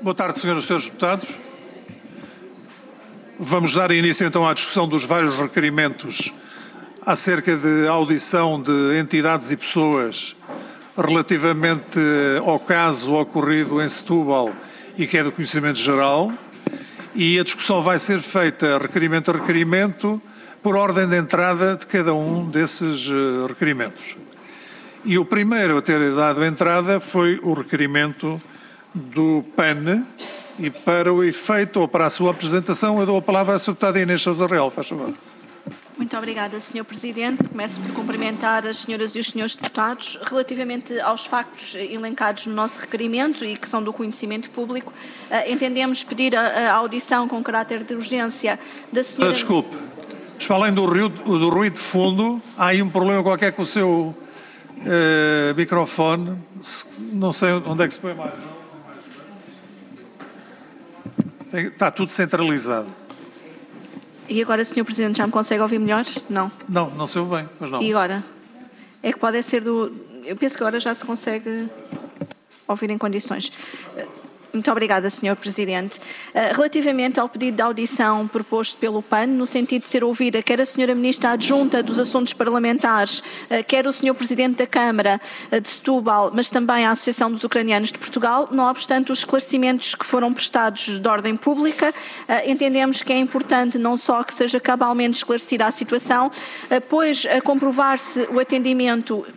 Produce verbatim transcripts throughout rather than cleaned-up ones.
Boa tarde, senhoras e senhores deputados. Vamos dar início então à discussão dos vários requerimentos acerca de audição de entidades e pessoas relativamente ao caso ocorrido em Setúbal e que é do conhecimento geral. E a discussão vai ser feita requerimento a requerimento por ordem de entrada de cada um desses requerimentos. E o primeiro a ter dado entrada foi o requerimento do P A N, e para o efeito ou para a sua apresentação eu dou a palavra à senhora deputada Inês Sousa Real, faz favor. Muito obrigada, senhor Presidente. Começo por cumprimentar as senhoras e os senhores deputados. Relativamente aos factos elencados no nosso requerimento e que são do conhecimento público, entendemos pedir a, a audição com caráter de urgência da senhora... Desculpe, mas para além do ruído, do ruído de fundo, há aí um problema qualquer com o seu uh, microfone. Não sei onde é que se põe mais, não? Está tudo centralizado. E agora, senhor Presidente, já me consegue ouvir melhor? Não. Não, não se ouve bem, mas não. E agora? É que pode ser do... Eu penso que agora já se consegue ouvir em condições. Muito obrigada, senhor Presidente. Relativamente ao pedido de audição proposto pelo P A N, no sentido de ser ouvida quer a senhora Ministra Adjunta dos Assuntos Parlamentares, quer o senhor Presidente da Câmara de Setúbal, mas também a Associação dos Ucranianos de Portugal, não obstante os esclarecimentos que foram prestados de ordem pública, entendemos que é importante não só que seja cabalmente esclarecida a situação, pois a comprovar-se o atendimento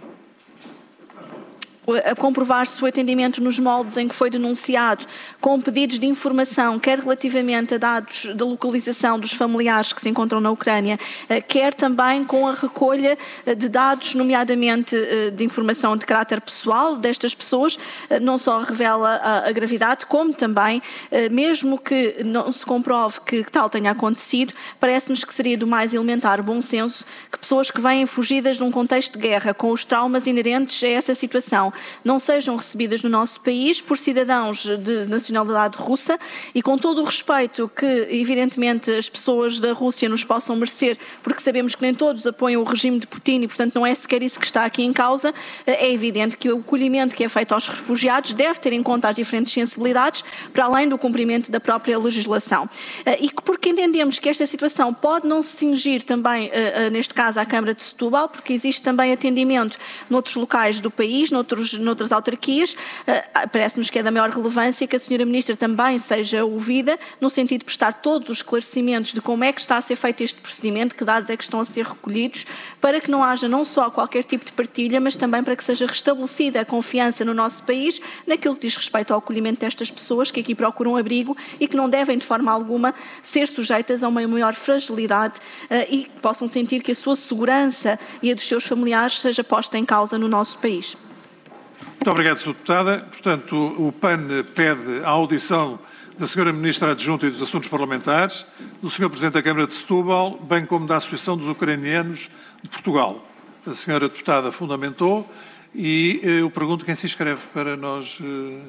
a comprovar-se o atendimento nos moldes em que foi denunciado, com pedidos de informação, quer relativamente a dados de localização dos familiares que se encontram na Ucrânia, quer também com a recolha de dados, nomeadamente de informação de caráter pessoal destas pessoas, não só revela a, a gravidade, como também, mesmo que não se comprove que tal tenha acontecido, parece-nos que seria do mais elementar bom senso que pessoas que vêm fugidas de um contexto de guerra, com os traumas inerentes a essa situação, não sejam recebidas no nosso país por cidadãos de nacionalidade russa e com todo o respeito que, evidentemente, as pessoas da Rússia nos possam merecer, porque sabemos que nem todos apoiam o regime de Putin e, portanto, não é sequer isso que está aqui em causa, é evidente que o acolhimento que é feito aos refugiados deve ter em conta as diferentes sensibilidades, para além do cumprimento da própria legislação. E porque entendemos que esta situação pode não se cingir também, neste caso, à Câmara de Setúbal, porque existe também atendimento noutros locais do país, noutros noutras autarquias, uh, parece-nos que é da maior relevância que a senhora Ministra também seja ouvida, no sentido de prestar todos os esclarecimentos de como é que está a ser feito este procedimento, que dados é que estão a ser recolhidos, para que não haja não só qualquer tipo de partilha, mas também para que seja restabelecida a confiança no nosso país, naquilo que diz respeito ao acolhimento destas pessoas que aqui procuram abrigo e que não devem de forma alguma ser sujeitas a uma maior fragilidade uh, e que possam sentir que a sua segurança e a dos seus familiares seja posta em causa no nosso país. Muito obrigado, senhora Deputada. Portanto, o P A N pede a audição da senhora Ministra Adjunta e dos Assuntos Parlamentares, do senhor Presidente da Câmara de Setúbal, bem como da Associação dos Ucranianos de Portugal. A senhora Deputada fundamentou e eh, eu pergunto quem se inscreve para nós... Eh,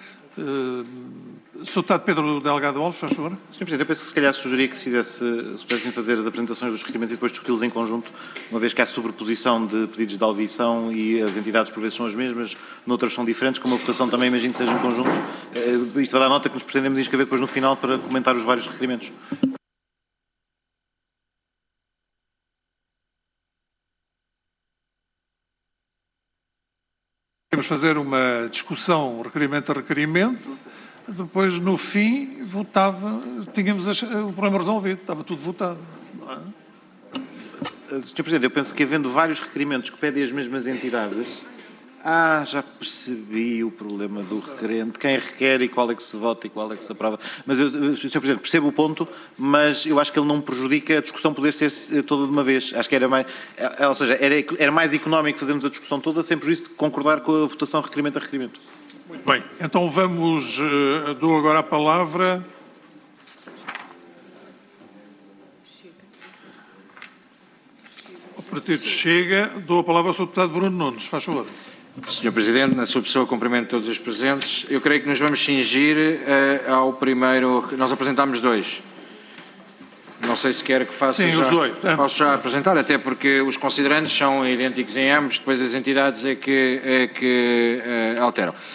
eh, senhor Deputado Pedro Delgado Alves, faz favor. senhor Presidente, eu penso que se calhar sugeria que se, fizesse, se pudessem fazer as apresentações dos requerimentos e depois discuti-los em conjunto, uma vez que há sobreposição de pedidos de audição e as entidades por vezes são as mesmas, noutras são diferentes, como a votação também imagino que seja em conjunto. Isto vai dar nota que nos pretendemos inscrever depois no final para comentar os vários requerimentos. Vamos fazer uma discussão requerimento a requerimento. Depois, no fim, votava, tínhamos o problema resolvido, estava tudo votado. Não é? senhor Presidente, eu penso que havendo vários requerimentos que pedem as mesmas entidades, ah, já percebi o problema do requerente, quem requer e qual é que se vota e qual é que se aprova. Mas, eu, senhor Presidente, percebo o ponto, mas eu acho que ele não prejudica a discussão poder ser toda de uma vez. Acho que era mais, ou seja, era, era mais económico fazermos a discussão toda sem prejuízo de concordar com a votação requerimento a requerimento. Muito bem, então vamos, uh, dou agora a palavra ao Partido Chega, dou a palavra ao senhor Deputado Bruno Nunes, faz favor. senhor Presidente, na sua pessoa cumprimento todos os presentes. Eu creio que nos vamos cingir uh, ao primeiro, nós apresentámos dois. Não sei se quer que faça Sim, já, os dois. Posso já apresentar, até porque os considerantes são idênticos em ambos, depois as entidades é que, é que uh, alteram.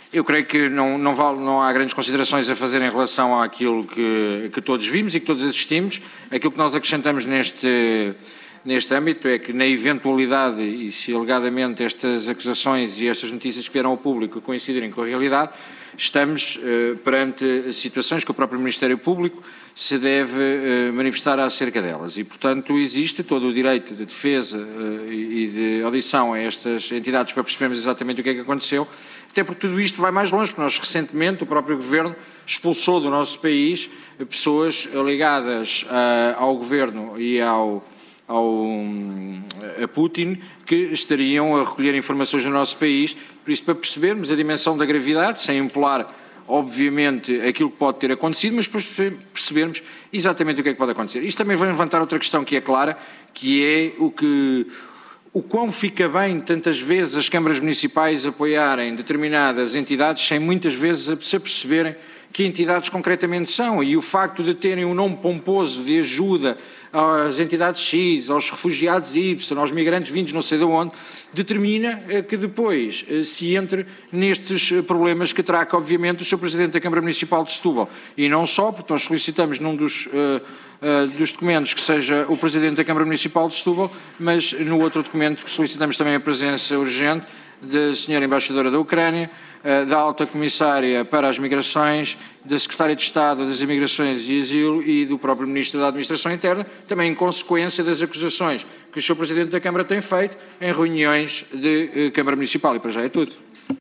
Eu creio que não, não, vale, não há grandes considerações a fazer em relação àquilo que, que todos vimos e que todos assistimos. Aquilo que nós acrescentamos neste, neste âmbito é que, na eventualidade, e se alegadamente estas acusações e estas notícias que vieram ao público coincidirem com a realidade, estamos eh, perante situações que o próprio Ministério Público se deve eh, manifestar acerca delas e, portanto, existe todo o direito de defesa eh, e de audição a estas entidades para percebermos exatamente o que é que aconteceu, até porque tudo isto vai mais longe, porque nós recentemente, o próprio Governo expulsou do nosso país pessoas ligadas uh, ao Governo e ao, ao, a Putin que estariam a recolher informações no nosso país, por isso para percebermos a dimensão da gravidade, sem impular obviamente aquilo que pode ter acontecido, mas para percebermos exatamente o que é que pode acontecer. Isto também vai levantar outra questão que é clara, que é o que... O quão fica bem, tantas vezes, as câmaras municipais apoiarem determinadas entidades sem muitas vezes se aperceberem que entidades concretamente são, e o facto de terem um nome pomposo de ajuda às entidades X, aos refugiados Y, aos migrantes vindos não sei de onde, determina que depois se entre nestes problemas que terá que, obviamente, o senhor Presidente da Câmara Municipal de Setúbal. E não só, porque nós solicitamos num dos, uh, uh, dos documentos que seja o Presidente da Câmara Municipal de Setúbal, mas no outro documento que solicitamos também a presença urgente da senhora Embaixadora da Ucrânia, da Alta Comissária para as Migrações, da Secretária de Estado das Imigrações e Asilo e do próprio Ministro da Administração Interna, também em consequência das acusações que o senhor Presidente da Câmara tem feito em reuniões de eh, Câmara Municipal. E para já é tudo.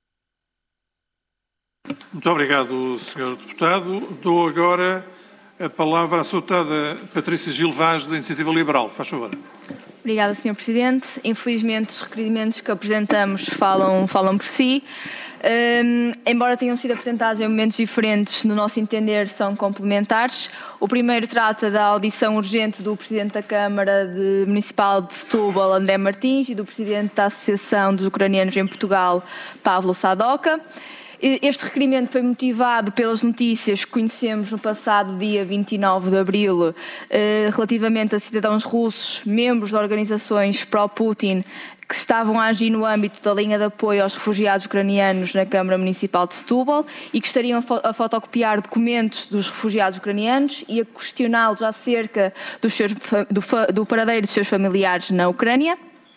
Muito obrigado, senhor Deputado. Dou agora a palavra à sua deputada Patrícia Gil Vaz, da Iniciativa Liberal. Faz favor. Obrigada, senhor Presidente. Infelizmente, os requerimentos que apresentamos falam, falam por si. Um, embora tenham sido apresentados em momentos diferentes, no nosso entender são complementares. O primeiro trata da audição urgente do Presidente da Câmara de Municipal de Setúbal, André Martins, e do Presidente da Associação dos Ucranianos em Portugal, Pavlo Sadoka. Este requerimento foi motivado pelas notícias que conhecemos no passado dia vinte e nove de abril relativamente a cidadãos russos, membros de organizações pró-Putin, que estavam a agir no âmbito da linha de apoio aos refugiados ucranianos na Câmara Municipal de Setúbal e que estariam a fotocopiar documentos dos refugiados ucranianos e a questioná-los acerca dos seus, do, do paradeiro dos seus familiares na Ucrânia.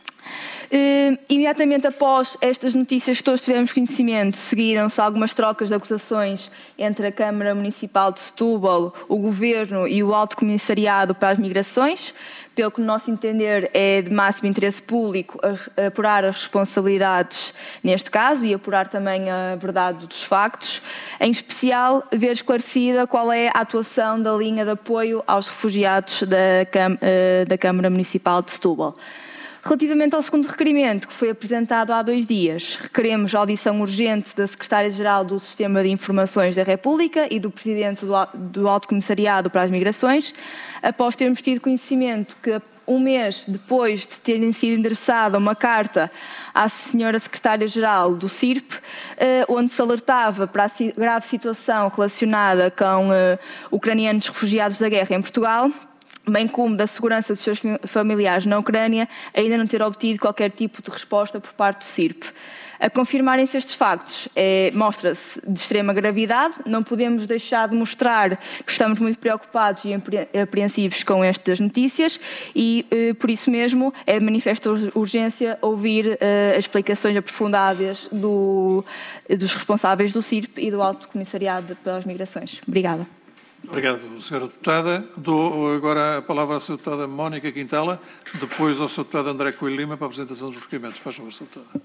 Uh, imediatamente após estas notícias que todos tivemos conhecimento, seguiram-se algumas trocas de acusações entre a Câmara Municipal de Setúbal, o Governo e o Alto Comissariado para as Migrações, pelo que, no nosso entender, é de máximo interesse público apurar as responsabilidades neste caso e apurar também a verdade dos factos, em especial ver esclarecida qual é a atuação da linha de apoio aos refugiados da, Cam- uh, da Câmara Municipal de Setúbal. Relativamente ao segundo requerimento, que foi apresentado há dois dias, requeremos a audição urgente da Secretária-Geral do Sistema de Informações da República e do Presidente do Alto Comissariado para as Migrações, após termos tido conhecimento que, um mês depois de terem sido endereçada uma carta à senhora Secretária-Geral do C I R P, onde se alertava para a grave situação relacionada com ucranianos refugiados da guerra em Portugal, bem como da segurança dos seus familiares na Ucrânia, ainda não ter obtido qualquer tipo de resposta por parte do C I R P. A confirmarem-se estes factos, é, mostra-se de extrema gravidade, não podemos deixar de mostrar que estamos muito preocupados e apreensivos com estas notícias e, eh, por isso mesmo, é de manifesta urgência ouvir eh, as explicações aprofundadas do, dos responsáveis do C I R P e do Alto Comissariado para as Migrações. Obrigada. Obrigado, senhora Deputada. Dou agora a palavra à senhora Deputada Mónica Quintela, depois ao senhor Deputado André Coelho Lima para a apresentação dos requerimentos. Faz favor, senhora Deputada.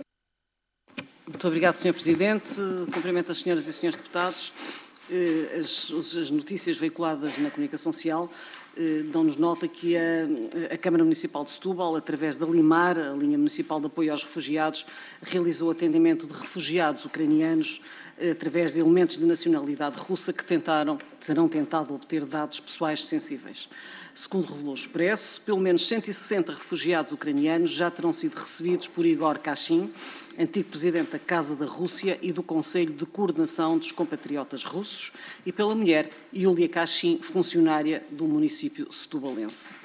Muito obrigado, senhor Presidente. Cumprimento as senhoras e senhores deputados. As, as notícias veiculadas na comunicação social dão-nos nota que a, a Câmara Municipal de Setúbal, através da LIMAR, a Linha Municipal de Apoio aos Refugiados, realizou atendimento de refugiados ucranianos através de elementos de nacionalidade russa que tentaram, terão tentado obter dados pessoais sensíveis. Segundo revelou o Expresso, pelo menos cento e sessenta refugiados ucranianos já terão sido recebidos por Igor Kashin, antigo presidente da Casa da Rússia e do Conselho de Coordenação dos Compatriotas Russos, e pela mulher Yulia Kashin, funcionária do município setubalense.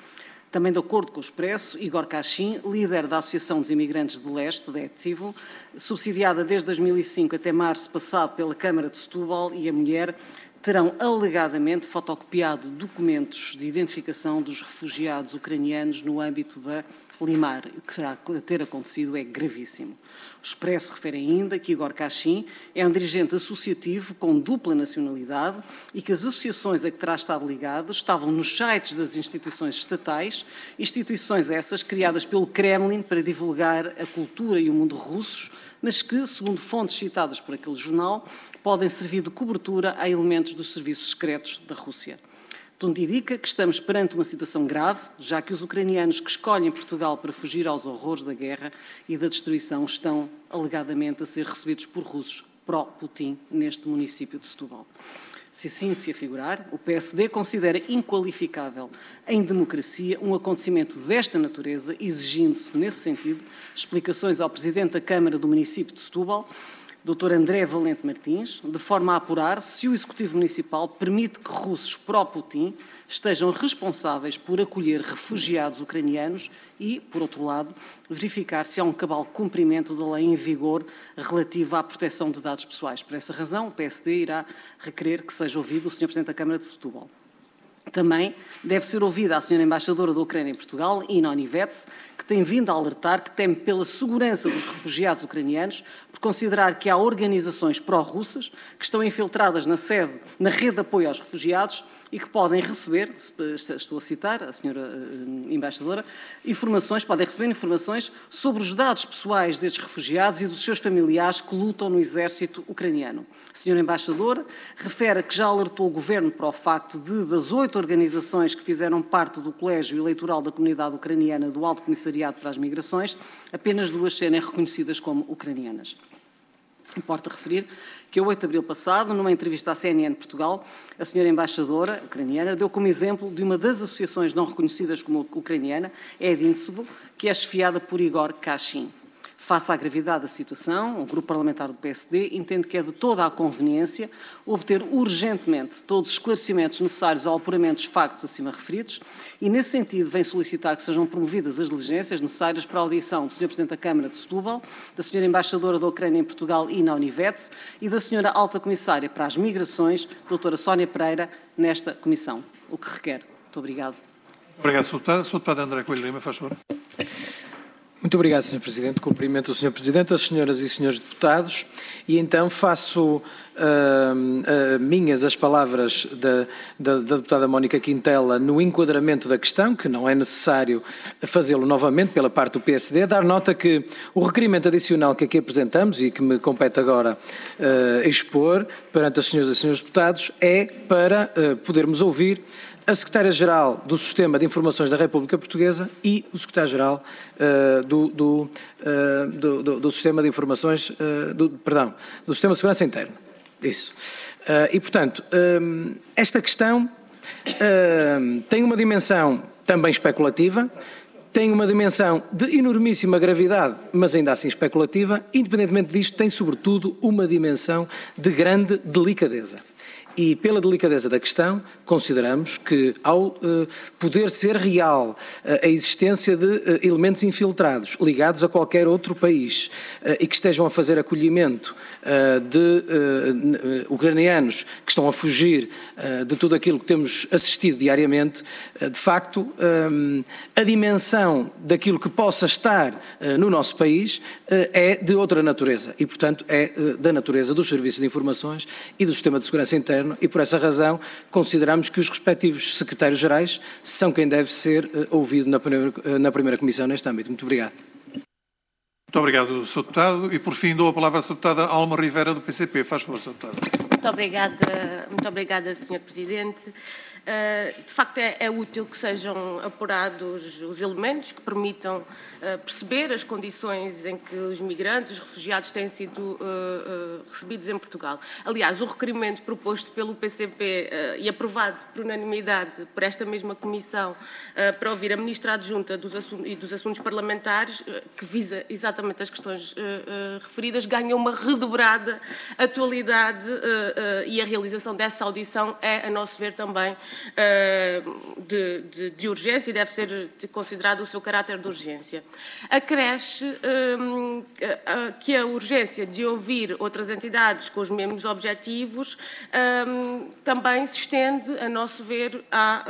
Também de acordo com o Expresso, Igor Cachim, líder da Associação dos Imigrantes do Leste, da ETSIVO, subsidiada desde dois mil e cinco até março passado pela Câmara de Setúbal, e a mulher terão alegadamente fotocopiado documentos de identificação dos refugiados ucranianos no âmbito da Limar. O que será a ter acontecido é gravíssimo. O Expresso refere ainda que Igor Cachim é um dirigente associativo com dupla nacionalidade e que as associações a que terá estado ligado estavam nos sites das instituições estatais, instituições essas criadas pelo Kremlin para divulgar a cultura e o mundo russos, mas que, segundo fontes citadas por aquele jornal, podem servir de cobertura a elementos dos serviços secretos da Rússia. Tudo indica que estamos perante uma situação grave, já que os ucranianos que escolhem Portugal para fugir aos horrores da guerra e da destruição estão, alegadamente, a ser recebidos por russos pró-Putin neste município de Setúbal. Se assim se afigurar, o P S D considera inqualificável em democracia um acontecimento desta natureza, exigindo-se, nesse sentido, explicações ao Presidente da Câmara do município de Setúbal, doutor André Valente Martins, de forma a apurar se o Executivo Municipal permite que russos pró-Putin estejam responsáveis por acolher refugiados ucranianos e, por outro lado, verificar se há um cabal cumprimento da lei em vigor relativa à proteção de dados pessoais. Por essa razão, o P S D irá requerer que seja ouvido o senhor Presidente da Câmara de Setúbal. Também deve ser ouvida a senhora Embaixadora da Ucrânia em Portugal, Ina Onivets, que tem vindo a alertar que teme pela segurança dos refugiados ucranianos, por considerar que há organizações pró-russas que estão infiltradas na sede, na rede de apoio aos refugiados e que podem receber, estou a citar a senhora Embaixadora, informações, podem receber informações sobre os dados pessoais destes refugiados e dos seus familiares que lutam no exército ucraniano. A senhora Embaixadora refere que já alertou o Governo para o facto de, das oito organizações que fizeram parte do Colégio Eleitoral da Comunidade Ucraniana do Alto Comissariado para as Migrações, apenas duas serem reconhecidas como ucranianas. Importa referir que, a oito de abril passado, numa entrevista à C N N Portugal, a senhora Embaixadora ucraniana deu como exemplo de uma das associações não reconhecidas como ucraniana, Edintsevo, que é chefiada por Igor Cachim. Face à gravidade da situação, o Grupo Parlamentar do P S D entende que é de toda a conveniência obter urgentemente todos os esclarecimentos necessários ao apuramento dos factos acima referidos e, nesse sentido, vem solicitar que sejam promovidas as diligências necessárias para a audição do senhor Presidente da Câmara de Setúbal, da senhora Embaixadora da Ucrânia em Portugal, Ina Onivets, e da senhora Alta Comissária para as Migrações, doutora Sónia Pereira, nesta comissão. O que requer. Muito obrigado. Obrigado, senhor Deputado. senhor Deputado André Coelho Lima, faz favor. Muito obrigado, senhor Presidente. Cumprimento o senhor Presidente, as senhoras e senhores deputados, e então faço uh, uh, minhas as palavras da, da, da deputada Mónica Quintela no enquadramento da questão, que não é necessário fazê-lo novamente pela parte do P S D, dar nota que o requerimento adicional que aqui apresentamos e que me compete agora uh, expor perante as senhoras e senhores deputados é para uh, podermos ouvir a Secretária-Geral do Sistema de Informações da República Portuguesa e o Secretário-Geral uh, do, do, uh, do, do, do Sistema de Informações, uh, do, perdão, do Sistema de Segurança Interna. Isso. Uh, e, portanto, um, esta questão uh, tem uma dimensão também especulativa, tem uma dimensão de enormíssima gravidade, mas ainda assim especulativa. Independentemente disto, tem, sobretudo, uma dimensão de grande delicadeza. E, pela delicadeza da questão, consideramos que, ao uh, poder ser real uh, a existência de uh, elementos infiltrados ligados a qualquer outro país uh, e que estejam a fazer acolhimento uh, de uh, uh, ucranianos que estão a fugir uh, de tudo aquilo que temos assistido diariamente, uh, de facto, um, a dimensão daquilo que possa estar uh, no nosso país uh, é de outra natureza e, portanto, é uh, da natureza dos serviços de informações e do sistema de segurança interna. E, por essa razão, consideramos que os respectivos secretários-gerais são quem deve ser uh, ouvido na primeira, uh, na primeira comissão neste âmbito. Muito obrigado. Muito obrigado, senhor Deputado. E, por fim, dou a palavra à senhora Deputada Alma Rivera, do P C P. Faz favor, senhor Deputado. Muito obrigada, muito obrigada, senhor Presidente. Uh, de facto, é, é útil que sejam apurados os elementos que permitam uh, perceber as condições em que os migrantes, os refugiados têm sido uh, uh, recebidos em Portugal. Aliás, o requerimento proposto pelo P C P uh, e aprovado por unanimidade por esta mesma Comissão uh, para ouvir a Ministra Adjunta dos Assuntos, e dos Assuntos Parlamentares, uh, que visa exatamente as questões uh, uh, referidas, ganha uma redobrada atualidade uh, uh, e a realização dessa audição é, a nosso ver, também de, de, de urgência e deve ser considerado o seu caráter de urgência. Acresce que a urgência de ouvir outras entidades com os mesmos objetivos também se estende, a nosso ver, à,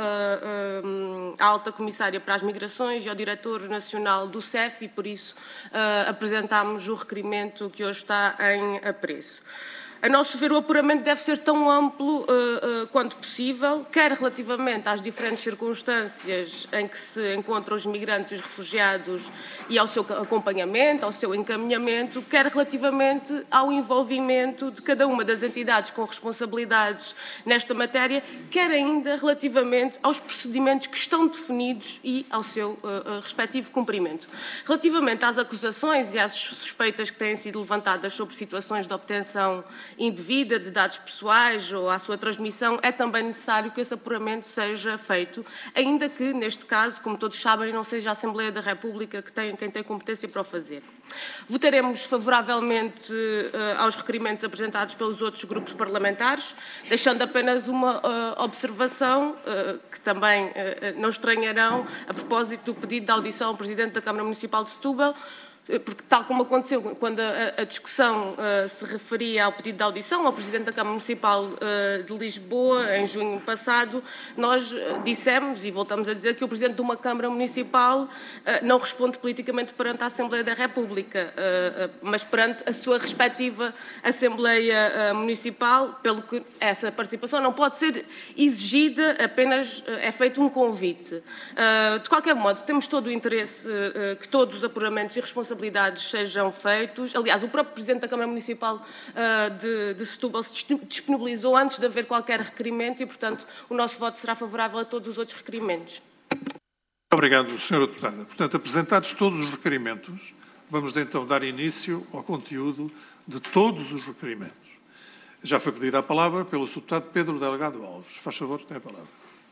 à Alta Comissária para as Migrações e ao Diretor Nacional do C E F, e por isso apresentámos o requerimento que hoje está em apreço. A nosso ver, o apuramento deve ser tão amplo uh, uh, quanto possível, quer relativamente às diferentes circunstâncias em que se encontram os migrantes e os refugiados e ao seu acompanhamento, ao seu encaminhamento, quer relativamente ao envolvimento de cada uma das entidades com responsabilidades nesta matéria, quer ainda relativamente aos procedimentos que estão definidos e ao seu uh, uh, respectivo cumprimento. Relativamente às acusações e às suspeitas que têm sido levantadas sobre situações de obtenção indevida de dados pessoais ou à sua transmissão, é também necessário que esse apuramento seja feito, ainda que, neste caso, como todos sabem, não seja a Assembleia da República que tem, quem tem competência para o fazer. Votaremos favoravelmente uh, aos requerimentos apresentados pelos outros grupos parlamentares, deixando apenas uma uh, observação, uh, que também uh, não estranharão, a propósito do pedido de audição ao Presidente da Câmara Municipal de Setúbal, porque, tal como aconteceu quando a, a discussão uh, se referia ao pedido de audição ao Presidente da Câmara Municipal uh, de Lisboa, em junho passado, nós uh, dissemos e voltamos a dizer que o Presidente de uma Câmara Municipal uh, não responde politicamente perante a Assembleia da República, uh, uh, mas perante a sua respectiva Assembleia uh, Municipal, pelo que essa participação não pode ser exigida, apenas uh, é feito um convite. Uh, de qualquer modo, temos todo o interesse uh, que todos os apuramentos e responsabilidades sejam feitos. Aliás, o próprio Presidente da Câmara Municipal uh, de, de Setúbal se disponibilizou antes de haver qualquer requerimento e, portanto, o nosso voto será favorável a todos os outros requerimentos. Obrigado, senhora Deputada. Portanto, apresentados todos os requerimentos, vamos então dar início ao conteúdo de todos os requerimentos. Já foi pedida a palavra pelo senhor Deputado Pedro Delgado Alves. Faz favor, tem a palavra.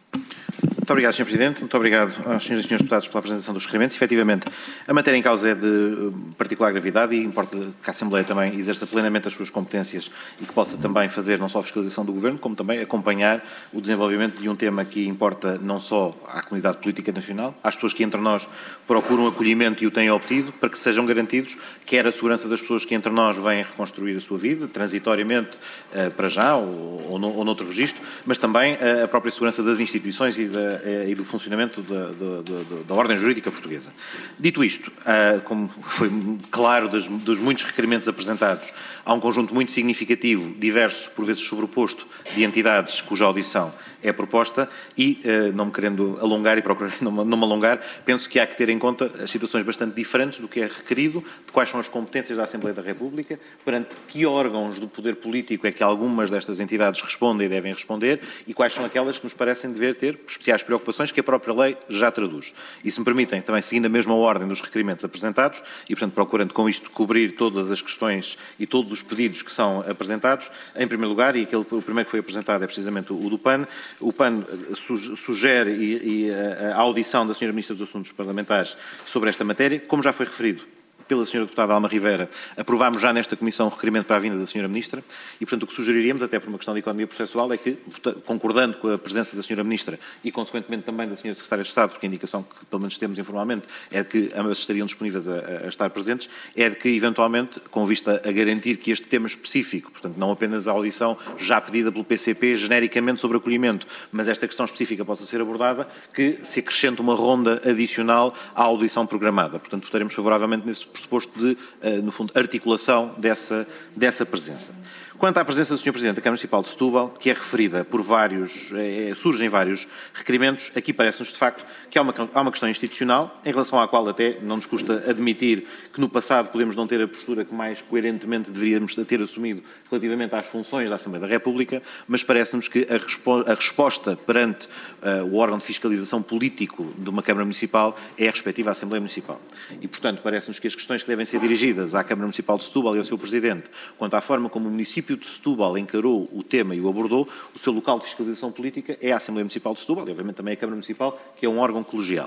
Muito obrigado, senhor Presidente. Muito obrigado aos senhores e senhores deputados pela apresentação dos requerimentos. Efetivamente, a matéria em causa é de particular gravidade e importa que a Assembleia também exerça plenamente as suas competências e que possa também fazer não só a fiscalização do Governo, como também acompanhar o desenvolvimento de um tema que importa não só à comunidade política nacional, às pessoas que entre nós procuram acolhimento e o têm obtido, para que sejam garantidos quer a segurança das pessoas que entre nós vêm reconstruir a sua vida, transitoriamente para já ou, ou, no, ou noutro registro, mas também a própria segurança das instituições e da e do funcionamento da, da, da, da ordem jurídica portuguesa. Dito isto, como foi claro dos, dos muitos requerimentos apresentados, há um conjunto muito significativo, diverso, por vezes sobreposto, de entidades cuja audição é proposta e, não me querendo alongar e procurando não, não me alongar, penso que há que ter em conta as situações bastante diferentes do que é requerido, de quais são as competências da Assembleia da República, perante que órgãos do poder político é que algumas destas entidades respondem e devem responder e quais são aquelas que nos parecem dever ter especiais preocupações que a própria lei já traduz. E, se me permitem, também seguindo a mesma ordem dos requerimentos apresentados e, portanto, procurando com isto cobrir todas as questões e todos os pedidos que são apresentados, em primeiro lugar, e aquele, o primeiro que foi apresentado é precisamente o do P A N, o P A N sugere e, e a, a audição da senhora Ministra dos Assuntos Parlamentares sobre esta matéria, como já foi referido pela senhora Deputada Alma Rivera, aprovámos já nesta Comissão um requerimento para a vinda da senhora Ministra e, portanto, o que sugeriríamos, até por uma questão de economia processual, é que, concordando com a presença da senhora Ministra e, consequentemente, também da senhora Secretária de Estado, porque a indicação que, pelo menos, temos informalmente é de que ambas estariam disponíveis a, a estar presentes, é de que, eventualmente, com vista a garantir que este tema específico, portanto, não apenas a audição já pedida pelo P C P genericamente sobre acolhimento, mas esta questão específica possa ser abordada, que se acrescente uma ronda adicional à audição programada. Portanto, votaremos favoravelmente nesse pressuposto de, no fundo, articulação dessa, dessa presença. Quanto à presença do senhor Presidente da Câmara Municipal de Setúbal, que é referida por vários, é, surgem vários requerimentos, aqui parece-nos de facto que há uma, há uma questão institucional, em relação à qual até não nos custa admitir que no passado podemos não ter a postura que mais coerentemente deveríamos ter assumido relativamente às funções da Assembleia da República, mas parece-nos que a, respo a resposta perante uh, o órgão de fiscalização político de uma Câmara Municipal é a respectiva Assembleia Municipal. E, portanto, parece-nos que as questões que devem ser dirigidas à Câmara Municipal de Setúbal e ao seu Presidente, quanto à forma como o município de Setúbal encarou o tema e o abordou, o seu local de fiscalização política é a Assembleia Municipal de Setúbal e, obviamente, também a Câmara Municipal, que é um órgão colegial.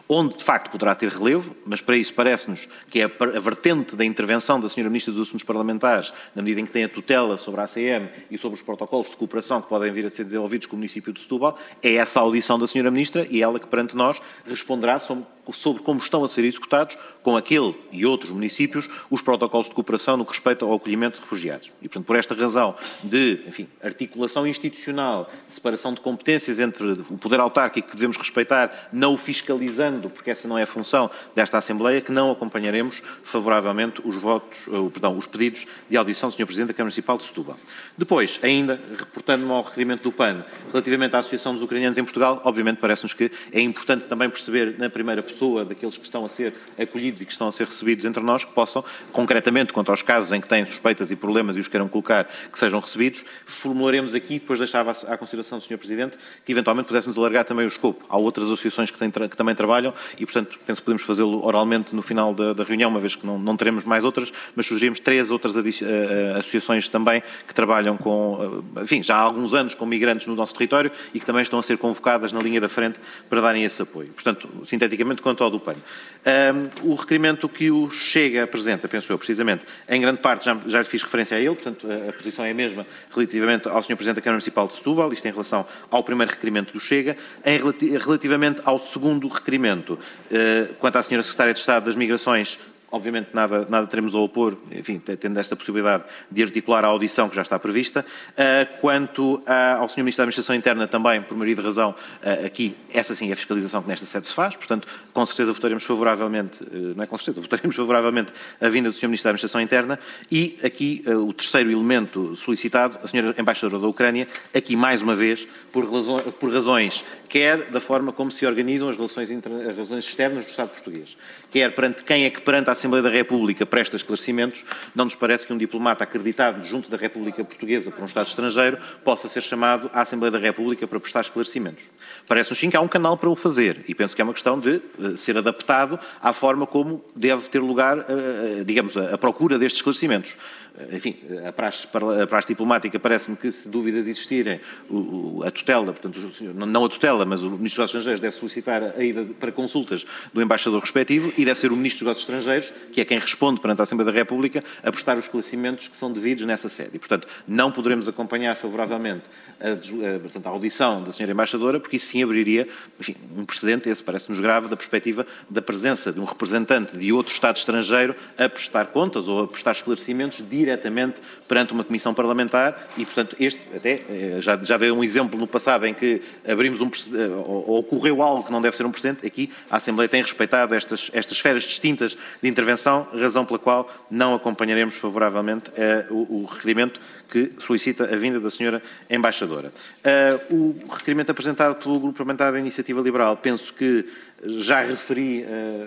onde de facto poderá ter relevo, mas para isso parece-nos que é a vertente da intervenção da senhora Ministra dos Assuntos Parlamentares, na medida em que tem a tutela sobre a A C M e sobre os protocolos de cooperação que podem vir a ser desenvolvidos com o município de Setúbal, é essa a audição da senhora Ministra e ela que perante nós responderá sobre, sobre como estão a ser executados com aquele e outros municípios os protocolos de cooperação no que respeita ao acolhimento de refugiados. E, portanto, por esta razão de, enfim, articulação institucional, separação de competências entre o poder autárquico que devemos respeitar, não o fiscalizando, porque essa não é a função desta Assembleia, que não acompanharemos favoravelmente os votos, perdão, os pedidos de audição do senhor Presidente da Câmara Municipal de Setúbal. Depois, ainda, reportando-me ao requerimento do P A N, relativamente à Associação dos Ucranianos em Portugal, obviamente parece-nos que é importante também perceber na primeira pessoa daqueles que estão a ser acolhidos e que estão a ser recebidos entre nós, que possam, concretamente, quanto aos casos em que têm suspeitas e problemas e os queiram colocar, que sejam recebidos, formularemos aqui, depois deixava à consideração do senhor Presidente, que eventualmente pudéssemos alargar também o escopo. Há outras associações que, têm, que também trabalham e, portanto, penso que podemos fazê-lo oralmente no final da, da reunião, uma vez que não, não teremos mais outras, mas sugerimos três outras associações também que trabalham com, enfim, já há alguns anos com migrantes no nosso território e que também estão a ser convocadas na linha da frente para darem esse apoio. Portanto, sinteticamente, quanto ao do P A N. Um, o requerimento que o Chega apresenta, penso eu, precisamente, em grande parte já, já lhe fiz referência a ele, portanto, a, a posição é a mesma relativamente ao senhor Presidente da Câmara Municipal de Setúbal, isto em relação ao primeiro requerimento do Chega. Em, relativamente ao segundo requerimento, uh, quanto à senhora Secretária de Estado das Migrações, obviamente nada, nada teremos a opor, enfim, tendo esta possibilidade de articular a audição que já está prevista. Uh, quanto a, ao senhor Ministro da Administração Interna também, por maioria de razão, uh, aqui, essa sim é a fiscalização que nesta sede se faz, portanto, com certeza votaremos favoravelmente, uh, não é com certeza, votaremos favoravelmente a vinda do senhor Ministro da Administração Interna e aqui uh, o terceiro elemento solicitado, a senhora Embaixadora da Ucrânia, aqui mais uma vez, por razões, por razões quer da forma como se organizam as relações, inter, as relações externas do Estado português, quer perante quem é que perante a Assembleia da República presta esclarecimentos, não nos parece que um diplomata acreditado junto da República Portuguesa por um Estado estrangeiro possa ser chamado à Assembleia da República para prestar esclarecimentos. Parece-nos sim que há um canal para o fazer e penso que é uma questão de uh, ser adaptado à forma como deve ter lugar, uh, digamos, a, a procura destes esclarecimentos. Uh, enfim, a praxe, a praxe diplomática parece-me que se dúvidas existirem, o, o, a tutela, portanto, não a tutela, mas o Ministro dos Negócios Estrangeiros deve solicitar a ida para consultas do embaixador respectivo e deve ser o Ministro dos Negócios Estrangeiros, que é quem responde perante a Assembleia da República, a prestar os esclarecimentos que são devidos nessa sede. E, portanto, não poderemos acompanhar favoravelmente a, a, portanto, a audição da senhora Embaixadora, porque isso sim abriria, enfim, um precedente, esse parece-nos grave, da perspectiva da presença de um representante de outro Estado estrangeiro a prestar contas ou a prestar esclarecimentos diretamente perante uma comissão parlamentar e, portanto, este até, já, já dei um exemplo no passado em que abrimos um ou, ou ocorreu algo que não deve ser um precedente, aqui a Assembleia tem respeitado estas, estas esferas distintas de intervenção, razão pela qual não acompanharemos favoravelmente uh, o, o requerimento que solicita a vinda da senhora Embaixadora. Uh, o requerimento apresentado pelo Grupo Parlamentar da Iniciativa Liberal, penso que já referi,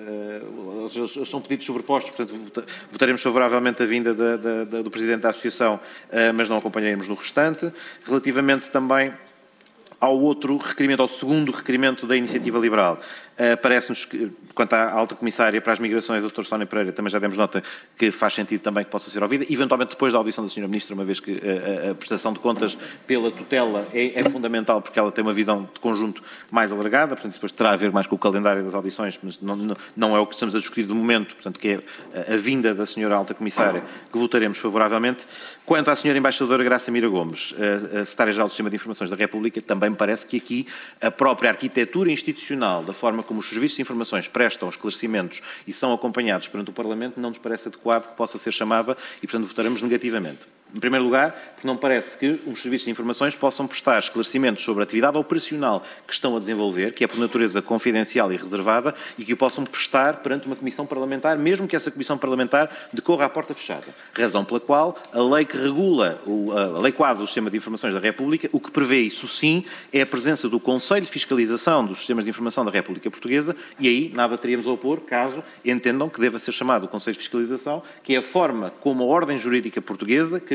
uh, uh, são pedidos sobrepostos, portanto votaremos favoravelmente a vinda da, da, da, do Presidente da Associação, uh, mas não acompanharemos no restante. Relativamente também ao outro requerimento, ao segundo requerimento da Iniciativa Liberal, uh, parece-nos que, quanto à Alta Comissária para as Migrações, a doutora Sónia Pereira, também já demos nota que faz sentido também que possa ser ouvida, eventualmente depois da audição da senhora Ministra, uma vez que a, a prestação de contas pela tutela é, é fundamental, porque ela tem uma visão de conjunto mais alargada, portanto, depois terá a ver mais com o calendário das audições, mas não, não, não é o que estamos a discutir de momento, portanto, que é a, a vinda da senhora Alta Comissária, que votaremos favoravelmente. Quanto à senhora Embaixadora Graça Mira Gomes, a, a Secretária-Geral do Sistema de Informações da República, também me parece que aqui a própria arquitetura institucional, da forma como os serviços de informações prestam esclarecimentos e são acompanhados perante o Parlamento, não nos parece adequado que possa ser chamada e, portanto, votaremos negativamente. Em primeiro lugar, porque não parece que os serviços de informações possam prestar esclarecimentos sobre a atividade operacional que estão a desenvolver, que é por natureza confidencial e reservada, e que o possam prestar perante uma comissão parlamentar, mesmo que essa comissão parlamentar decorra à porta fechada. Razão pela qual a lei que regula, a lei quadro do Sistema de Informações da República, o que prevê isso sim é a presença do Conselho de Fiscalização dos Sistemas de Informação da República Portuguesa e aí nada teríamos a opor caso entendam que deva ser chamado o Conselho de Fiscalização, que é a forma como a ordem jurídica portuguesa criou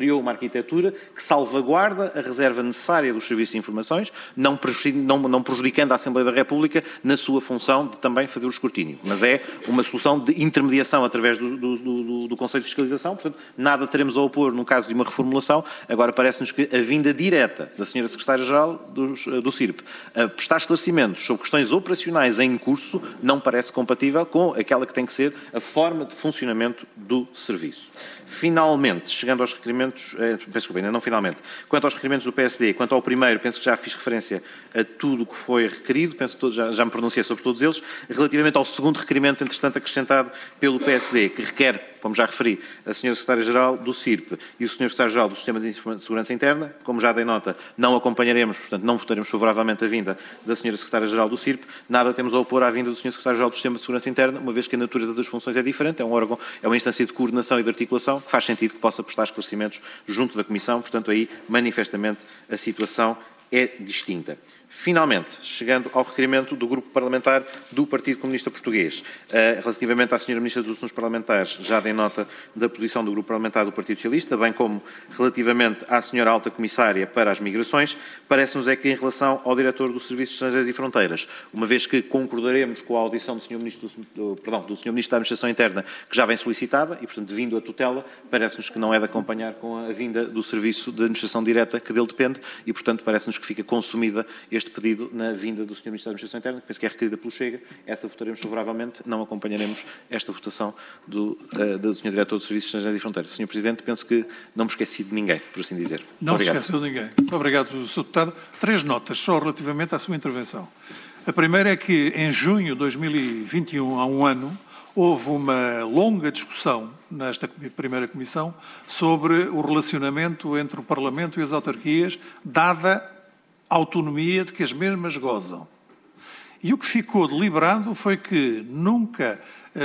criou uma arquitetura que salvaguarda a reserva necessária dos serviços de informações, não prejudicando a Assembleia da República na sua função de também fazer o escrutínio. Mas é uma solução de intermediação através do, do, do, do Conselho de Fiscalização, portanto, nada teremos a opor no caso de uma reformulação. Agora parece-nos que a vinda direta da senhora Secretária-Geral do, do C I R P a prestar esclarecimentos sobre questões operacionais em curso não parece compatível com aquela que tem que ser a forma de funcionamento do serviço. Finalmente, chegando aos requerimentos, eh, peço desculpa, ainda não finalmente, quanto aos requerimentos do P S D, quanto ao primeiro, penso que já fiz referência a tudo o que foi requerido, penso que todo, já, já me pronunciei sobre todos eles. Relativamente ao segundo requerimento, entretanto, acrescentado pelo P S D, que requer, como já referi, a senhora Secretária-Geral do C I R P e o senhor Secretário-Geral do Sistema de Segurança Interna, como já dei nota, não acompanharemos, portanto, não votaremos favoravelmente a vinda da senhora Secretária-Geral do C I R P, nada temos a opor à vinda do senhor Secretário-Geral do Sistema de Segurança Interna, uma vez que a natureza das funções é diferente, é um órgão, é uma instância de coordenação e de articulação, que faz sentido que possa prestar esclarecimentos junto da Comissão, portanto, aí, manifestamente, a situação é distinta. Finalmente, chegando ao requerimento do Grupo Parlamentar do Partido Comunista Português, uh, relativamente à senhora Ministra dos Assuntos Parlamentares, já dei nota da posição do Grupo Parlamentar do Partido Socialista, bem como relativamente à senhora Alta Comissária para as Migrações, parece-nos é que em relação ao Diretor do Serviço de Estrangeiros e Fronteiras, uma vez que concordaremos com a audição do senhor Ministro, do, perdão, do senhor Ministro da Administração Interna, que já vem solicitada, e portanto vindo a tutela, parece-nos que não é de acompanhar com a vinda do Serviço de Administração Direta, que dele depende, e portanto parece-nos que fica consumida este pedido na vinda do senhor Ministro da Administração Interna, que penso que é requerida pelo Chega. Essa votaremos favoravelmente, não acompanharemos esta votação do, uh, do senhor Diretor dos Serviços Estrangeiros e Fronteiras. senhor Presidente, penso que não me esqueci de ninguém, por assim dizer. Não se esqueceu de ninguém. Muito obrigado, senhor Deputado. Três notas só relativamente à sua intervenção. A primeira é que em junho de dois mil e vinte e um, há um ano, houve uma longa discussão nesta primeira comissão sobre o relacionamento entre o Parlamento e as autarquias, dada a autonomia de que as mesmas gozam. E o que ficou deliberado foi que nunca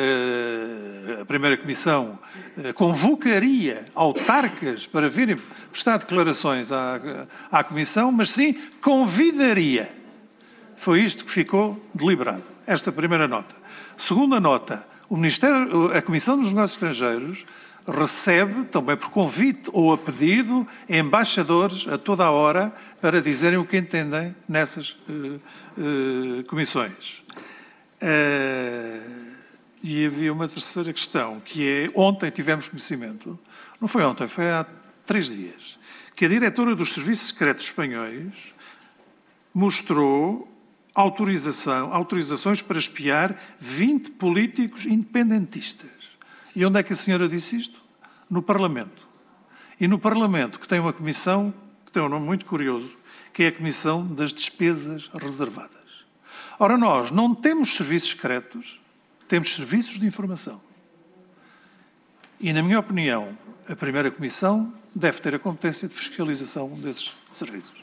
eh, a primeira comissão eh, convocaria autarcas para virem prestar declarações à, à comissão, mas sim convidaria. Foi isto que ficou deliberado. Esta primeira nota. Segunda nota, o Ministério, a Comissão dos Negócios Estrangeiros recebe, também por convite ou a pedido, embaixadores a toda a hora para dizerem o que entendem nessas uh, uh, comissões. Uh, e havia uma terceira questão, que é, ontem tivemos conhecimento, não foi ontem, foi há três dias, que a diretora dos Serviços Secretos Espanhóis mostrou autorização, autorizações para espiar vinte políticos independentistas. E onde é que a senhora disse isto? No Parlamento. E no Parlamento, que tem uma comissão, que tem um nome muito curioso, que é a Comissão das Despesas Reservadas. Ora, nós não temos serviços secretos, temos serviços de informação. E, na minha opinião, a primeira comissão deve ter a competência de fiscalização desses serviços.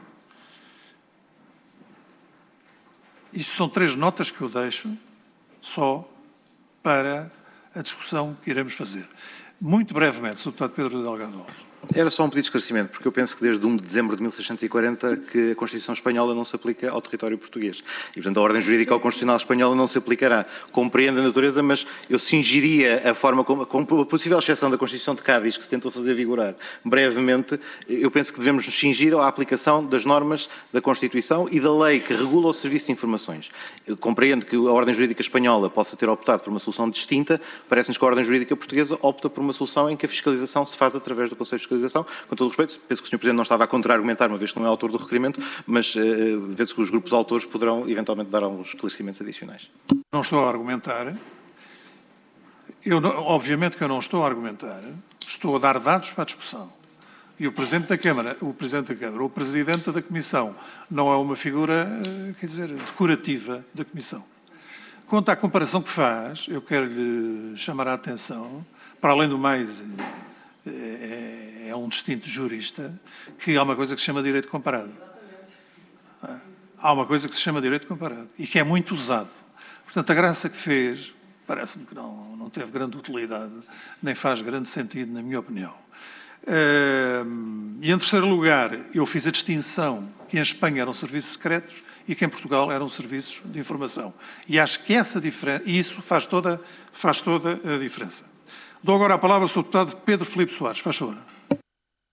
Isto são três notas que eu deixo só para a discussão que iremos fazer. Muito brevemente, senhor Deputado Pedro Delgado Alves. Era só um pedido de esclarecimento, porque eu penso que desde um de dezembro de mil seiscentos e quarenta que a Constituição Espanhola não se aplica ao território português. E, portanto, a ordem jurídica constitucional espanhola não se aplicará. Compreendo a natureza, mas eu cingiria a forma, como, com a possível exceção da Constituição de Cádiz, que se tentou fazer vigorar brevemente, eu penso que devemos nos cingir à aplicação das normas da Constituição e da lei que regula o Serviço de Informações. Eu compreendo que a ordem jurídica espanhola possa ter optado por uma solução distinta, parece-nos que a ordem jurídica portuguesa opta por uma solução em que a fiscalização se faz através do Conselho de Fiscalização. Com todo o respeito, penso que o senhor Presidente não estava a contra-argumentar, uma vez que não é autor do requerimento, mas uh, penso que os grupos autores poderão eventualmente dar alguns esclarecimentos adicionais. Não estou a argumentar. Eu, obviamente que eu não estou a argumentar. Estou a dar dados para a discussão. E o Presidente da Câmara, o Presidente da Câmara, o Presidente da Comissão, não é uma figura, quer dizer, decorativa da Comissão. Quanto à comparação que faz, eu quero lhe chamar a atenção, para além do mais... É, é um distinto jurista, que há uma coisa que se chama direito comparado. Há uma coisa que se chama direito comparado e que é muito usado. Portanto, a graça que fez, parece-me que não, não teve grande utilidade, nem faz grande sentido, na minha opinião. Uh, e, em terceiro lugar, eu fiz a distinção que em Espanha eram serviços secretos e que em Portugal eram serviços de informação. E acho que essa diferença, e isso faz toda, faz toda a diferença. Dou agora a palavra ao senhor Deputado Pedro Filipe Soares. Faz favor.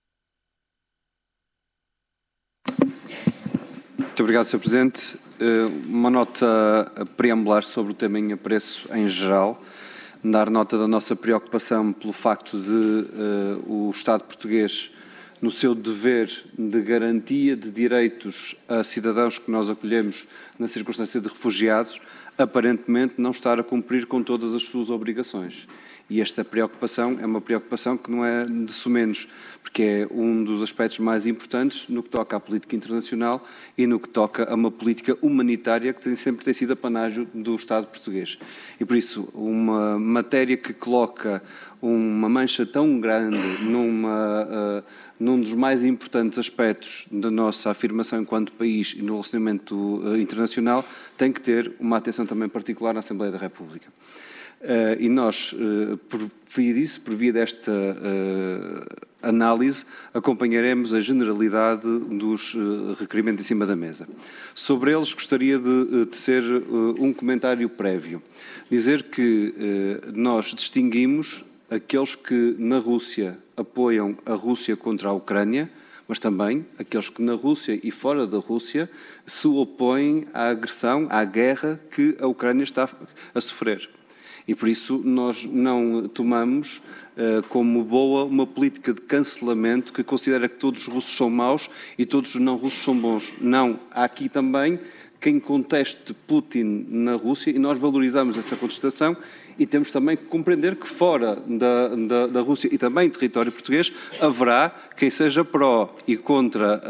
Muito obrigado, senhor Presidente. Uma nota preambular sobre o tema em apreço em geral. Dar nota da nossa preocupação pelo facto de uh, o Estado português, no seu dever de garantia de direitos a cidadãos que nós acolhemos na circunstância de refugiados, aparentemente não estar a cumprir com todas as suas obrigações. E esta preocupação é uma preocupação que não é de sumenos, porque é um dos aspectos mais importantes no que toca à política internacional e no que toca a uma política humanitária que sempre tem sido apanágio do Estado português. E por isso, uma matéria que coloca uma mancha tão grande numa, uh, num dos mais importantes aspectos da nossa afirmação enquanto país e no relacionamento uh, internacional, tem que ter uma atenção também particular na Assembleia da República. Uh, e nós, uh, por via disso, por via desta uh, análise, acompanharemos a generalidade dos uh, requerimentos em cima da mesa. Sobre eles, gostaria de tecer uh, um comentário prévio. Dizer que uh, nós distinguimos aqueles que na Rússia apoiam a Rússia contra a Ucrânia, mas também aqueles que na Rússia e fora da Rússia se opõem à agressão, à guerra que a Ucrânia está a sofrer. E por isso nós não tomamos uh, como boa uma política de cancelamento que considera que todos os russos são maus e todos os não russos são bons. Não, há aqui também quem conteste Putin na Rússia e nós valorizamos essa contestação e temos também que compreender que fora da, da, da Rússia e também em território português haverá quem seja pró e contra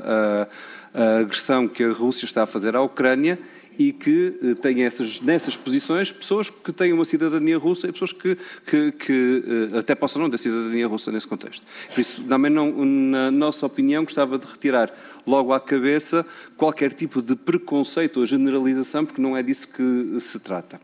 a, a, a agressão que a Rússia está a fazer à Ucrânia e que têm essas, nessas posições pessoas que têm uma cidadania russa e pessoas que, que, que até possam não ter cidadania russa nesse contexto. Por isso, também não, na nossa opinião, gostava de retirar logo à cabeça qualquer tipo de preconceito ou generalização, porque não é disso que se trata.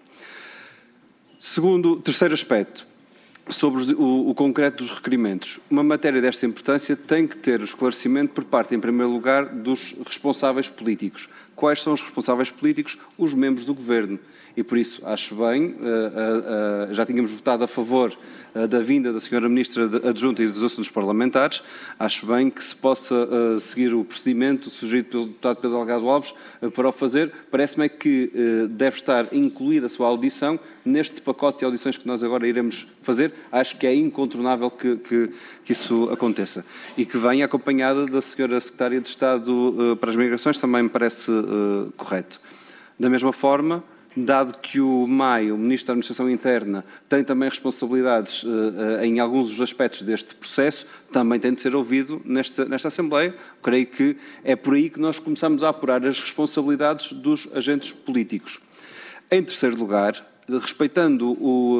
Segundo, terceiro aspecto, sobre o, o concreto dos requerimentos. Uma matéria desta importância tem que ter o esclarecimento por parte, em primeiro lugar, dos responsáveis políticos. Quais são os responsáveis políticos? Os membros do Governo. E por isso acho bem, uh, uh, uh, já tínhamos votado a favor uh, da vinda da senhora Ministra Adjunta e dos Assuntos Parlamentares, acho bem que se possa uh, seguir o procedimento sugerido pelo deputado Pedro Delgado Alves uh, para o fazer. Parece-me que uh, deve estar incluída a sua audição neste pacote de audições que nós agora iremos fazer. Acho que é incontornável que, que, que isso aconteça. E que venha acompanhada da senhora Secretária de Estado uh, para as Migrações, também me parece uh, correto. Da mesma forma, dado que o M A I, o Ministro da Administração Interna, tem também responsabilidades uh, uh, em alguns dos aspectos deste processo, também tem de ser ouvido nesta, nesta Assembleia. Creio que é por aí que nós começamos a apurar as responsabilidades dos agentes políticos. Em terceiro lugar, respeitando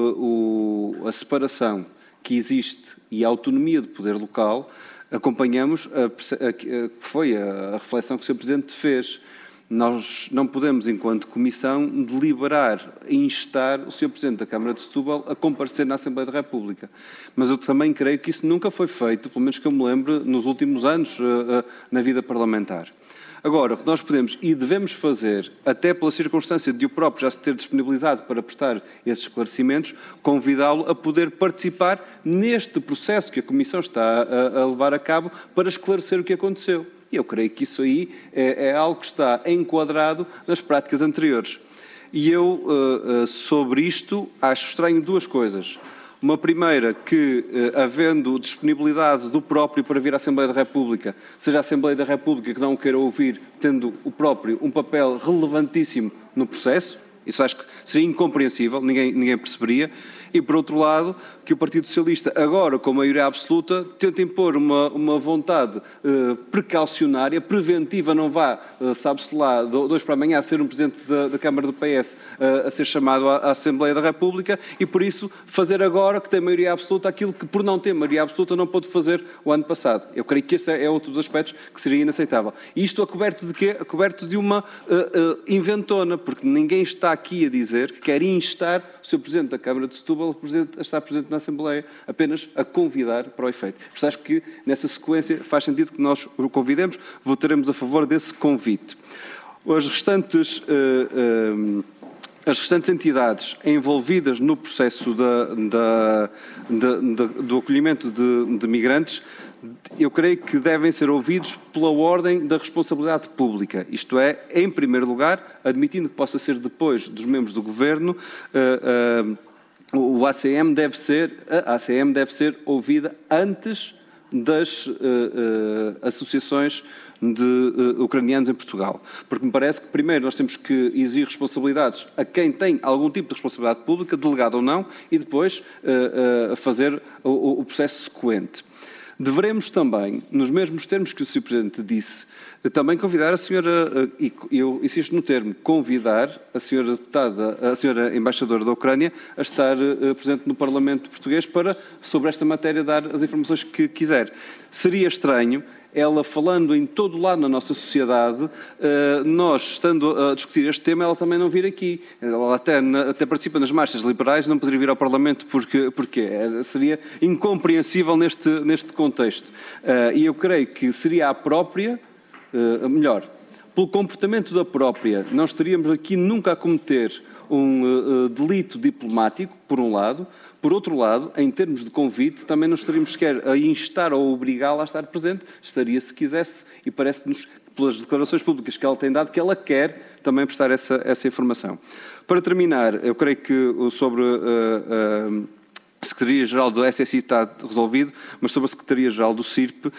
o, o, a separação que existe e a autonomia de poder local, acompanhamos a, a, a, que foi a, a reflexão que o senhor Presidente fez. Nós não podemos, enquanto Comissão, deliberar e instar o senhor Presidente da Câmara de Setúbal a comparecer na Assembleia da República. Mas eu também creio que isso nunca foi feito, pelo menos que eu me lembro, nos últimos anos uh, uh, na vida parlamentar. Agora, o que nós podemos e devemos fazer, até pela circunstância de o próprio já se ter disponibilizado para prestar esses esclarecimentos, convidá-lo a poder participar neste processo que a Comissão está a, a levar a cabo para esclarecer o que aconteceu. E eu creio que isso aí é, é algo que está enquadrado nas práticas anteriores. E eu, uh, uh, sobre isto, acho estranho duas coisas. Uma primeira, que, uh, havendo disponibilidade do próprio para vir à Assembleia da República, seja a Assembleia da República que não o queira ouvir, tendo o próprio um papel relevantíssimo no processo. Isso acho que seria incompreensível, ninguém, ninguém perceberia. E, por outro lado, que o Partido Socialista, agora com maioria absoluta, tenta impor uma, uma vontade uh, precaucionária, preventiva, não vá, uh, sabe-se lá, de hoje para amanhã, a ser um Presidente da, da Câmara do P S, uh, a ser chamado à, à Assembleia da República, e por isso fazer agora, que tem maioria absoluta, aquilo que por não ter maioria absoluta não pôde fazer o ano passado. Eu creio que esse é outro dos aspectos que seria inaceitável. E isto a coberto de quê? A coberto de uma uh, uh, inventona, porque ninguém está aqui a dizer que quer instar o senhor Presidente da Câmara de Setúbal a estar presente na Assembleia, apenas a convidar para o efeito. Portanto, acho que nessa sequência faz sentido que nós o convidemos, votaremos a favor desse convite. As restantes, uh, uh, as restantes entidades envolvidas no processo da, da, da, da, do acolhimento de, de migrantes eu creio que devem ser ouvidos pela ordem da responsabilidade pública, isto é, em primeiro lugar, admitindo que possa ser depois dos membros do Governo, uh, uh, o A C M deve ser, a ACM deve ser ouvida antes das uh, uh, associações de uh, ucranianos em Portugal. Porque me parece que primeiro nós temos que exigir responsabilidades a quem tem algum tipo de responsabilidade pública, delegado ou não, e depois uh, uh, fazer o, o processo sequente. Deveremos também, nos mesmos termos que o senhor Presidente disse, também convidar a senhora, e eu insisto no termo, convidar a senhora deputada, a senhora embaixadora da Ucrânia a estar uh, presente no Parlamento português para, sobre esta matéria, dar as informações que quiser. Seria estranho ela falando em todo lado na nossa sociedade, nós, estando a discutir este tema, ela também não vir aqui. Ela até, até participa nas marchas liberais, não poderia vir ao Parlamento porque, porque seria incompreensível neste, neste contexto. E eu creio que seria a própria, melhor, pelo comportamento da própria, não estaríamos aqui nunca a cometer um delito diplomático, por um lado. Por outro lado, em termos de convite, também não estaríamos sequer a instar ou a obrigá-la a estar presente, estaria se quisesse, e parece-nos, pelas declarações públicas que ela tem dado, que ela quer também prestar essa, essa informação. Para terminar, eu creio que sobre uh, uh, a Secretaria-Geral do S S I está resolvido, mas sobre a Secretaria-Geral do C I R P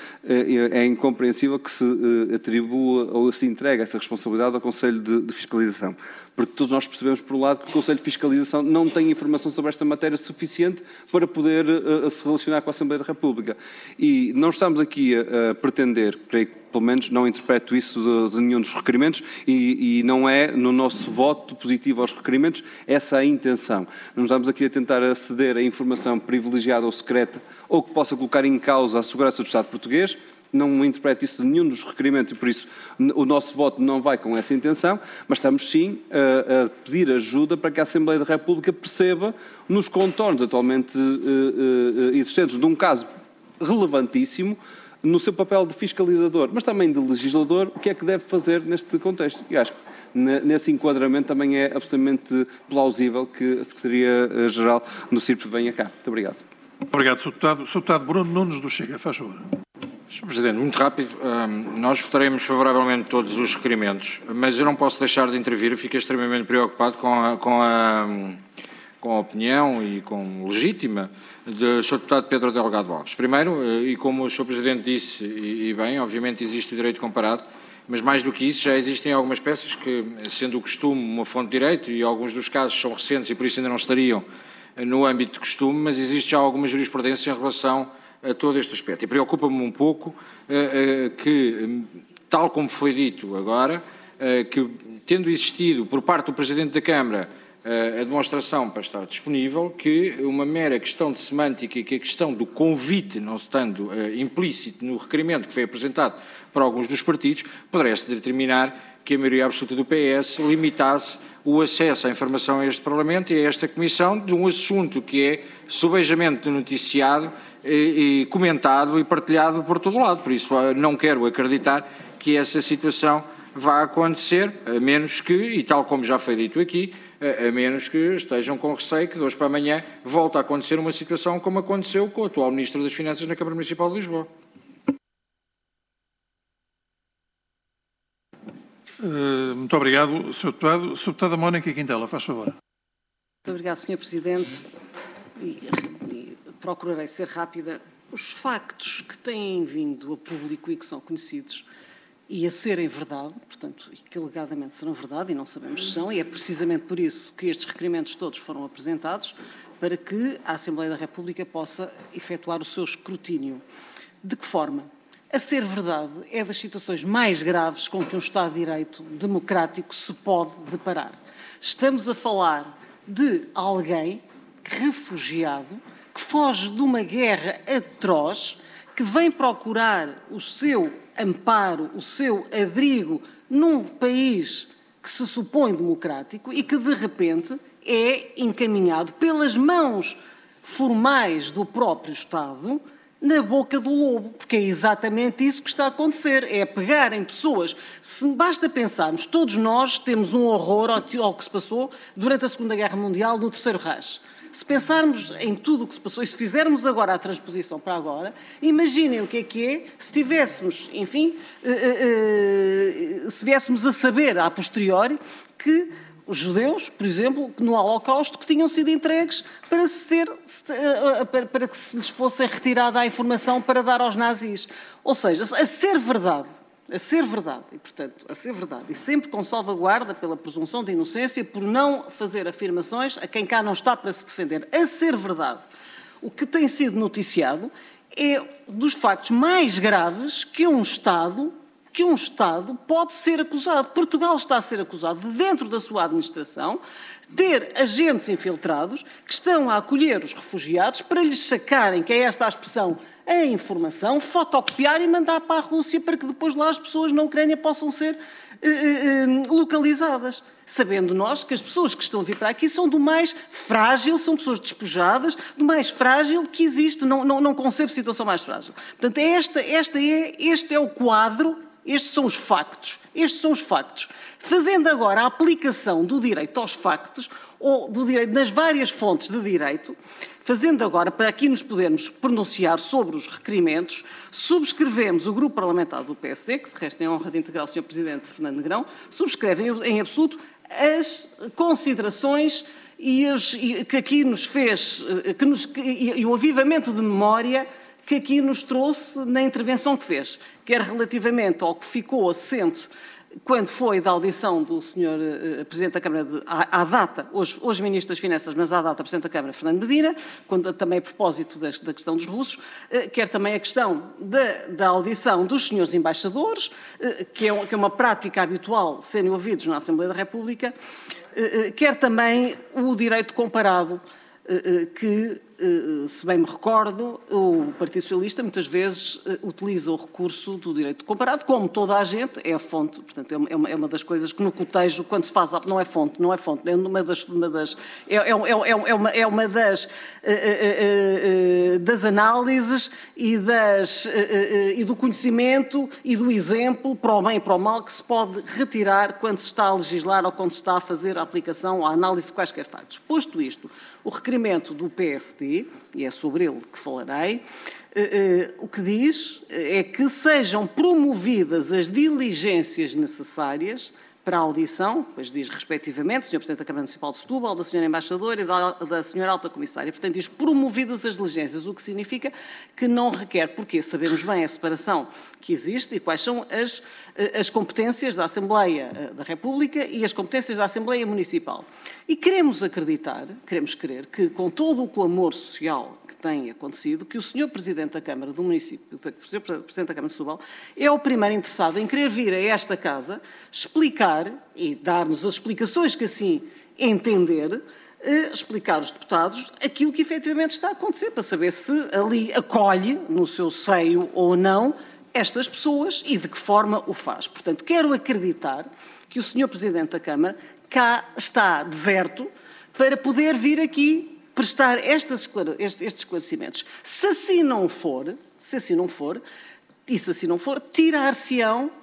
é incompreensível que se atribua ou se entregue essa responsabilidade ao Conselho de, de Fiscalização. Porque todos nós percebemos, por um lado, que o Conselho de Fiscalização não tem informação sobre esta matéria suficiente para poder uh, se relacionar com a Assembleia da República. E não estamos aqui a, a pretender, creio que pelo menos não interpreto isso de, de nenhum dos requerimentos e, e não é no nosso voto positivo aos requerimentos essa a intenção. Não estamos aqui a tentar aceder a informação privilegiada ou secreta ou que possa colocar em causa a segurança do Estado português. Não interpreto isso de nenhum dos requerimentos e por isso o nosso voto não vai com essa intenção, mas estamos sim a, a pedir ajuda para que a Assembleia da República perceba nos contornos atualmente uh, uh, existentes de um caso relevantíssimo no seu papel de fiscalizador, mas também de legislador, o que é que deve fazer neste contexto. E acho que nesse enquadramento também é absolutamente plausível que a Secretaria-Geral do C I R P venha cá. Muito obrigado. Obrigado, senhor Deputado. senhor Deputado Bruno Nunes do Chega, faz favor. senhor Presidente, muito rápido. Nós votaremos favoravelmente todos os requerimentos, mas eu não posso deixar de intervir. Eu fico extremamente preocupado com a, com a, com a opinião e com legítima do senhor Deputado Pedro Delgado Alves. Primeiro, e como o senhor Presidente disse, e, e bem, obviamente existe o direito comparado, mas mais do que isso, já existem algumas peças que, sendo o costume uma fonte de direito, e alguns dos casos são recentes e por isso ainda não estariam no âmbito de costume, mas existe já alguma jurisprudência em relação a todo este aspecto. E preocupa-me um pouco uh, uh, que, tal como foi dito agora, uh, que tendo existido por parte do Presidente da Câmara uh, a demonstração para estar disponível, que uma mera questão de semântica e que a questão do convite, não estando uh, implícito no requerimento que foi apresentado por alguns dos partidos, pudesse determinar que a maioria absoluta do P S limitasse o acesso à informação a este Parlamento e a esta Comissão de um assunto que é subejamente noticiado e, e comentado e partilhado por todo lado. Por isso, não quero acreditar que essa situação vá acontecer, a menos que, e tal como já foi dito aqui, a, a menos que estejam com receio que de hoje para amanhã volte a acontecer uma situação como aconteceu com o atual Ministro das Finanças na Câmara Municipal de Lisboa. Uh, muito obrigado, senhor Deputado. senhor Deputada Mónica Quintela, faz favor. Muito obrigado, senhor Presidente. E, e procurarei ser rápida. Os factos que têm vindo a público e que são conhecidos e a serem verdade, portanto, e que alegadamente serão verdade, e não sabemos se são, e é precisamente por isso que estes requerimentos todos foram apresentados, para que a Assembleia da República possa efetuar o seu escrutínio. De que forma? A ser verdade, é das situações mais graves com que um Estado de Direito democrático se pode deparar. Estamos a falar de alguém refugiado que foge de uma guerra atroz, que vem procurar o seu amparo, o seu abrigo num país que se supõe democrático e que, de repente, é encaminhado pelas mãos formais do próprio Estado na boca do lobo, porque é exatamente isso que está a acontecer, é pegar em pessoas. Se basta pensarmos, todos nós temos um horror ao que se passou durante a Segunda Guerra Mundial no Terceiro Reich. se pensarmos em tudo o que se passou e se fizermos agora a transposição para agora, imaginem o que é que é se tivéssemos, enfim, uh, uh, se viéssemos a saber a posteriori que os judeus, por exemplo, no Holocausto, que tinham sido entregues para, se ter, para, para que se lhes fosse retirada a informação para dar aos nazis. Ou seja, a ser verdade, a ser verdade, e portanto, a ser verdade, e sempre com salvaguarda pela presunção de inocência, por não fazer afirmações a quem cá não está para se defender, a ser verdade, o que tem sido noticiado é dos factos mais graves que um Estado, que um Estado pode ser acusado. Portugal está a ser acusado de, dentro da sua administração, ter agentes infiltrados que estão a acolher os refugiados para lhes sacarem, que é esta a expressão, a informação, fotocopiar e mandar para a Rússia para que depois lá as pessoas na Ucrânia possam ser uh, uh, localizadas. Sabendo nós que as pessoas que estão a vir para aqui são do mais frágil, são pessoas despojadas, do mais frágil que existe, não, não, não concebo situação mais frágil. Portanto, esta, esta é, este é o quadro, estes são os factos, estes são os factos. Fazendo agora a aplicação do direito aos factos, ou do direito nas várias fontes de direito, fazendo agora, para aqui nos podermos pronunciar sobre os requerimentos, subscrevemos, o grupo parlamentar do P S D, que de resto tem a honra de integrar o senhor Presidente Fernando Negrão, subscreve em absoluto as considerações e, as, e que aqui nos fez, que nos, e, e o avivamento de memória que aqui nos trouxe na intervenção que fez, quer relativamente ao que ficou assente quando foi da audição do senhor uh, Presidente da Câmara, de, à, à data, hoje, hoje Ministro das Finanças, mas à data Presidente da Câmara, Fernando Medina, quando, também a propósito da, da questão dos russos, uh, quer também a questão da, da audição dos senhores embaixadores, uh, que, é, que é uma prática habitual serem ouvidos na Assembleia da República, uh, uh, quer também o direito comparado, uh, uh, que, uh, se bem me recordo, o Partido Socialista muitas vezes uh, utiliza o recurso do direito comparado, como toda a gente, é a fonte, portanto, é uma, é uma das coisas que no cotejo, quando se faz, não é fonte, não é fonte, é uma das, uma das, é, é, é, é uma, é uma das, uh, uh, uh, das análises e, das, uh, uh, e do conhecimento e do exemplo, para o bem e para o mal, que se pode retirar quando se está a legislar ou quando se está a fazer a aplicação, a análise de quaisquer factos. Posto isto, o requerimento do P S D, e é sobre ele que falarei, eh, eh, o que diz é que sejam promovidas as diligências necessárias para a audição, pois diz respectivamente, o senhor Presidente da Câmara Municipal de Setúbal, da senhora Embaixadora e da, da senhora Alta Comissária. Portanto, diz promovidas as diligências, o que significa que não requer, porque sabemos bem a separação que existe e quais são as, as competências da Assembleia da República e as competências da Assembleia Municipal. E queremos acreditar, queremos crer, que com todo o clamor social que tem acontecido, que o senhor Presidente da Câmara do município, o senhor Presidente da Câmara de Setúbal, é o primeiro interessado em querer vir a esta casa explicar e dar-nos as explicações que assim entender, eh, explicar aos deputados aquilo que efetivamente está a acontecer, para saber se ali acolhe no seu seio ou não estas pessoas e de que forma o faz. Portanto, quero acreditar que o senhor Presidente da Câmara cá está deserto para poder vir aqui prestar estes esclarecimentos. Se assim não for, se assim não for, e se assim não for, tirar-se-ão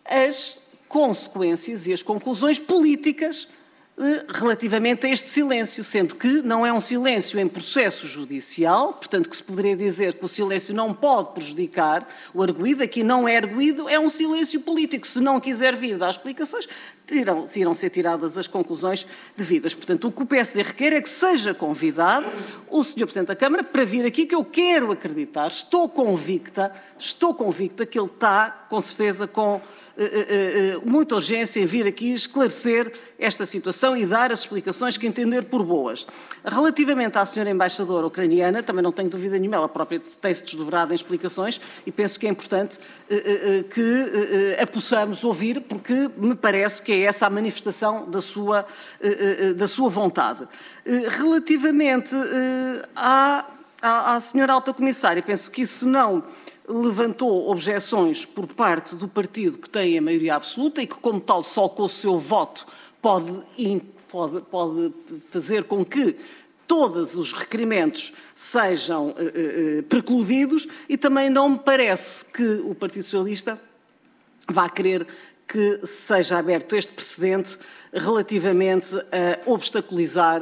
as consequências e as conclusões políticas eh, relativamente a este silêncio, sendo que não é um silêncio em processo judicial, portanto que se poderia dizer que o silêncio não pode prejudicar o arguido, aqui não é arguido, é um silêncio político. Se não quiser vir dar explicações, irão, irão ser tiradas as conclusões devidas. Portanto, o que o P S D requer é que seja convidado o senhor Presidente da Câmara para vir aqui, que eu quero acreditar, estou convicta, estou convicta que ele está, com certeza, com uh, uh, uh, muita urgência em vir aqui esclarecer esta situação e dar as explicações que entender por boas. Relativamente à senhora Embaixadora ucraniana, também não tenho dúvida nenhuma, ela própria tem-se desdobrado em explicações e penso que é importante uh, uh, que uh, uh, a possamos ouvir, porque me parece que é essa a manifestação da sua, uh, uh, da sua vontade. Uh, relativamente uh, à, à, à senhora Alta Comissária, penso que isso não levantou objeções por parte do partido que tem a maioria absoluta e que, como tal, só com o seu voto pode, pode, pode fazer com que todos os requerimentos sejam uh, uh, precluídos, e também não me parece que o Partido Socialista vá querer que seja aberto este precedente relativamente a obstaculizar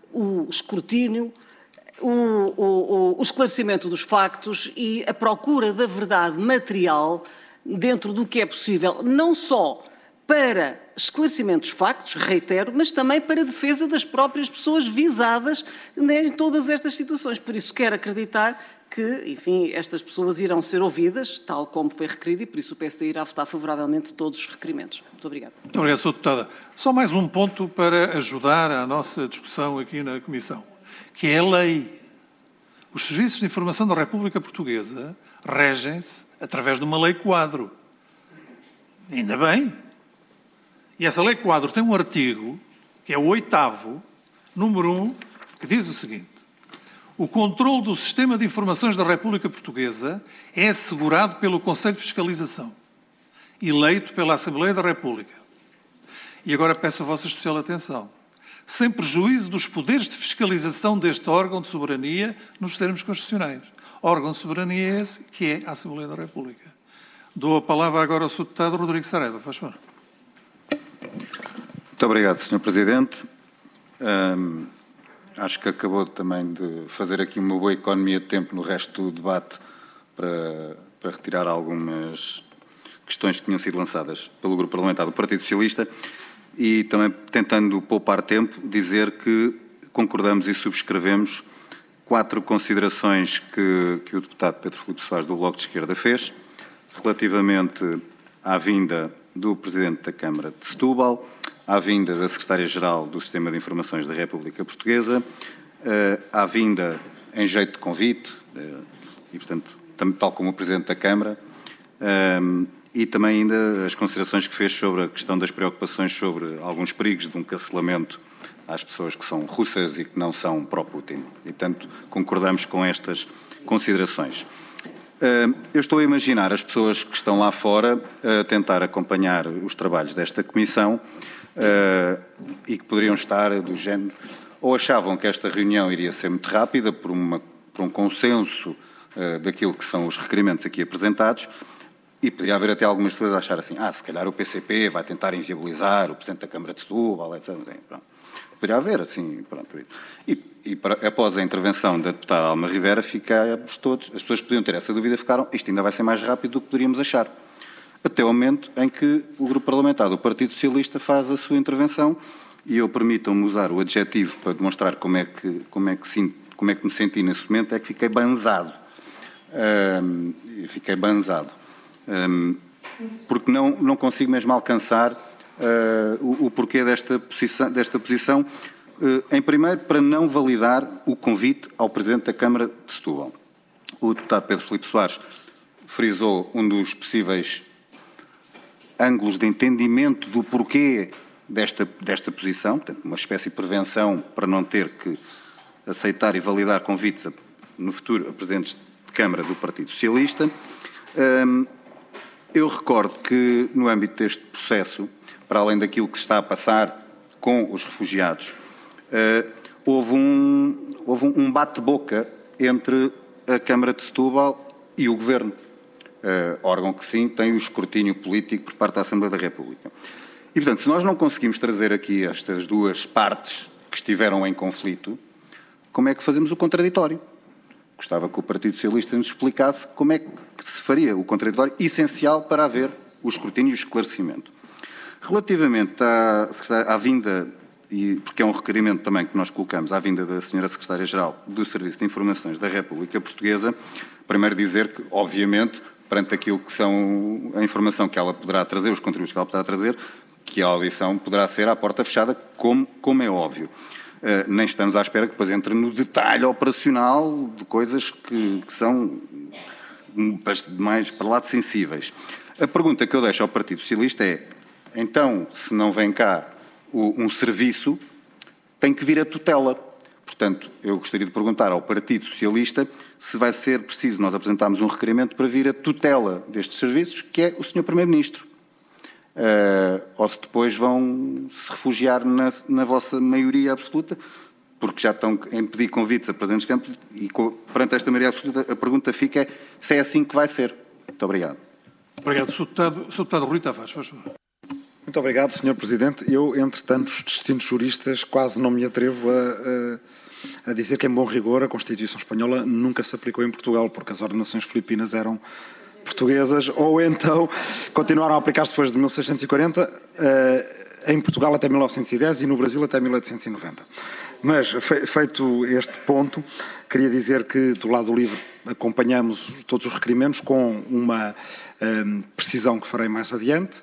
o escrutínio, o, o, o esclarecimento dos factos e a procura da verdade material dentro do que é possível, não só para esclarecimento dos factos, reitero, mas também para a defesa das próprias pessoas visadas em todas estas situações. Por isso quero acreditar que, enfim, estas pessoas irão ser ouvidas, tal como foi requerido, e por isso o P S D irá votar favoravelmente todos os requerimentos. Muito obrigado. Muito obrigado, senhora Deputada. Só mais um ponto para ajudar a nossa discussão aqui na Comissão, que é a lei. Os Serviços de Informação da República Portuguesa regem-se através de uma lei quadro. Ainda bem. E essa lei quadro tem um artigo, que é o oitavo, número um, que diz o seguinte: o controle do Sistema de Informações da República Portuguesa é assegurado pelo Conselho de Fiscalização, eleito pela Assembleia da República. E agora peço a vossa especial atenção. Sem prejuízo dos poderes de fiscalização deste órgão de soberania nos termos constitucionais. Órgão de soberania é esse, que é a Assembleia da República. Dou a palavra agora ao senhor Deputado Rodrigo Saraiva. Faz favor. Muito obrigado, senhor Presidente. Hum, acho que acabou também de fazer aqui uma boa economia de tempo no resto do debate para, para retirar algumas questões que tinham sido lançadas pelo Grupo Parlamentar do Partido Socialista e também, tentando poupar tempo, dizer que concordamos e subscrevemos quatro considerações que, que o deputado Pedro Filipe Soares do Bloco de Esquerda fez relativamente à vinda do Presidente da Câmara de Setúbal, à vinda da Secretária-Geral do Sistema de Informações da República Portuguesa, à vinda em jeito de convite, e, portanto, tal como o Presidente da Câmara, e também ainda as considerações que fez sobre a questão das preocupações sobre alguns perigos de um cancelamento às pessoas que são russas e que não são pró-Putin. E, portanto, concordamos com estas considerações. Eu estou a imaginar as pessoas que estão lá fora a tentar acompanhar os trabalhos desta Comissão e que poderiam estar do género, ou achavam que esta reunião iria ser muito rápida por, uma, por um consenso daquilo que ssão os requerimentos aqui apresentados, e poderia haver até algumas pessoas a achar assim, ah, se calhar o P C P vai tentar inviabilizar o Presidente da Câmara de Setúbal, etcétera. Pronto. Poderia haver, assim, pronto. E, e para, após a intervenção da deputada Alma Rivera, ficámos todos, as pessoas que podiam ter essa dúvida ficaram, isto ainda vai ser mais rápido do que poderíamos achar. Até o momento em que o Grupo Parlamentar do Partido Socialista faz a sua intervenção, e eu permitam-me usar o adjetivo para demonstrar como é que, como é que, sinto, como é que me senti nesse momento, é que fiquei banzado. Um, fiquei banzado. Um, porque não, não consigo mesmo alcançar uh, o, o porquê desta posição, desta posição uh, em primeiro, para não validar o convite ao Presidente da Câmara de Setúbal. O deputado Pedro Filipe Soares frisou um dos possíveis ângulos de entendimento do porquê desta, desta posição, portanto, uma espécie de prevenção para não ter que aceitar e validar convites a, no futuro a Presidentes de Câmara do Partido Socialista. Um, Eu recordo que, no âmbito deste processo, para além daquilo que se está a passar com os refugiados, uh, houve um, houve um bate-boca entre a Câmara de Setúbal e o Governo, uh, órgão que sim tem o escrutínio político por parte da Assembleia da República. E, portanto, se nós não conseguimos trazer aqui estas duas partes que estiveram em conflito, como é que fazemos o contraditório? Gostava que o Partido Socialista nos explicasse como é que se faria o contraditório essencial para haver o escrutínio e o esclarecimento. Relativamente à, à vinda, e, porque é um requerimento também que nós colocamos, à vinda da senhora Secretária-Geral do Serviço de Informações da República Portuguesa, primeiro dizer que, obviamente, perante aquilo que são a informação que ela poderá trazer, os contributos que ela poderá trazer, que a audição poderá ser à porta fechada, como, como é óbvio. Uh, nem estamos à espera que depois entre no detalhe operacional de coisas que, que são mais para lá de sensíveis. A pergunta que eu deixo ao Partido Socialista é, então, se não vem cá o, um serviço, tem que vir a tutela. Portanto, eu gostaria de perguntar ao Partido Socialista se vai ser preciso nós apresentarmos um requerimento para vir a tutela destes serviços, que é o senhor Primeiro-Ministro. Uh, ou se depois vão se refugiar na, na vossa maioria absoluta, porque já estão a impedir convites a presidentes de campo e perante esta maioria absoluta a pergunta fica é se é assim que vai ser. Muito obrigado. Obrigado. senhor Deputado, senhor Deputado Rui Tavares, faz favor. Muito obrigado, senhor Presidente. Eu, entre tantos distintos juristas, quase não me atrevo a, a, a dizer que, em bom rigor, a Constituição Espanhola nunca se aplicou em Portugal, porque as ordenações filipinas eram portuguesas, ou então continuaram a aplicar-se depois de mil seiscentos e quarenta, uh, em Portugal até mil novecentos e dez e no Brasil até mil oitocentos e noventa. Mas, fe, feito este ponto, queria dizer que, do lado do livro, acompanhamos todos os requerimentos com uma um, precisão que farei mais adiante.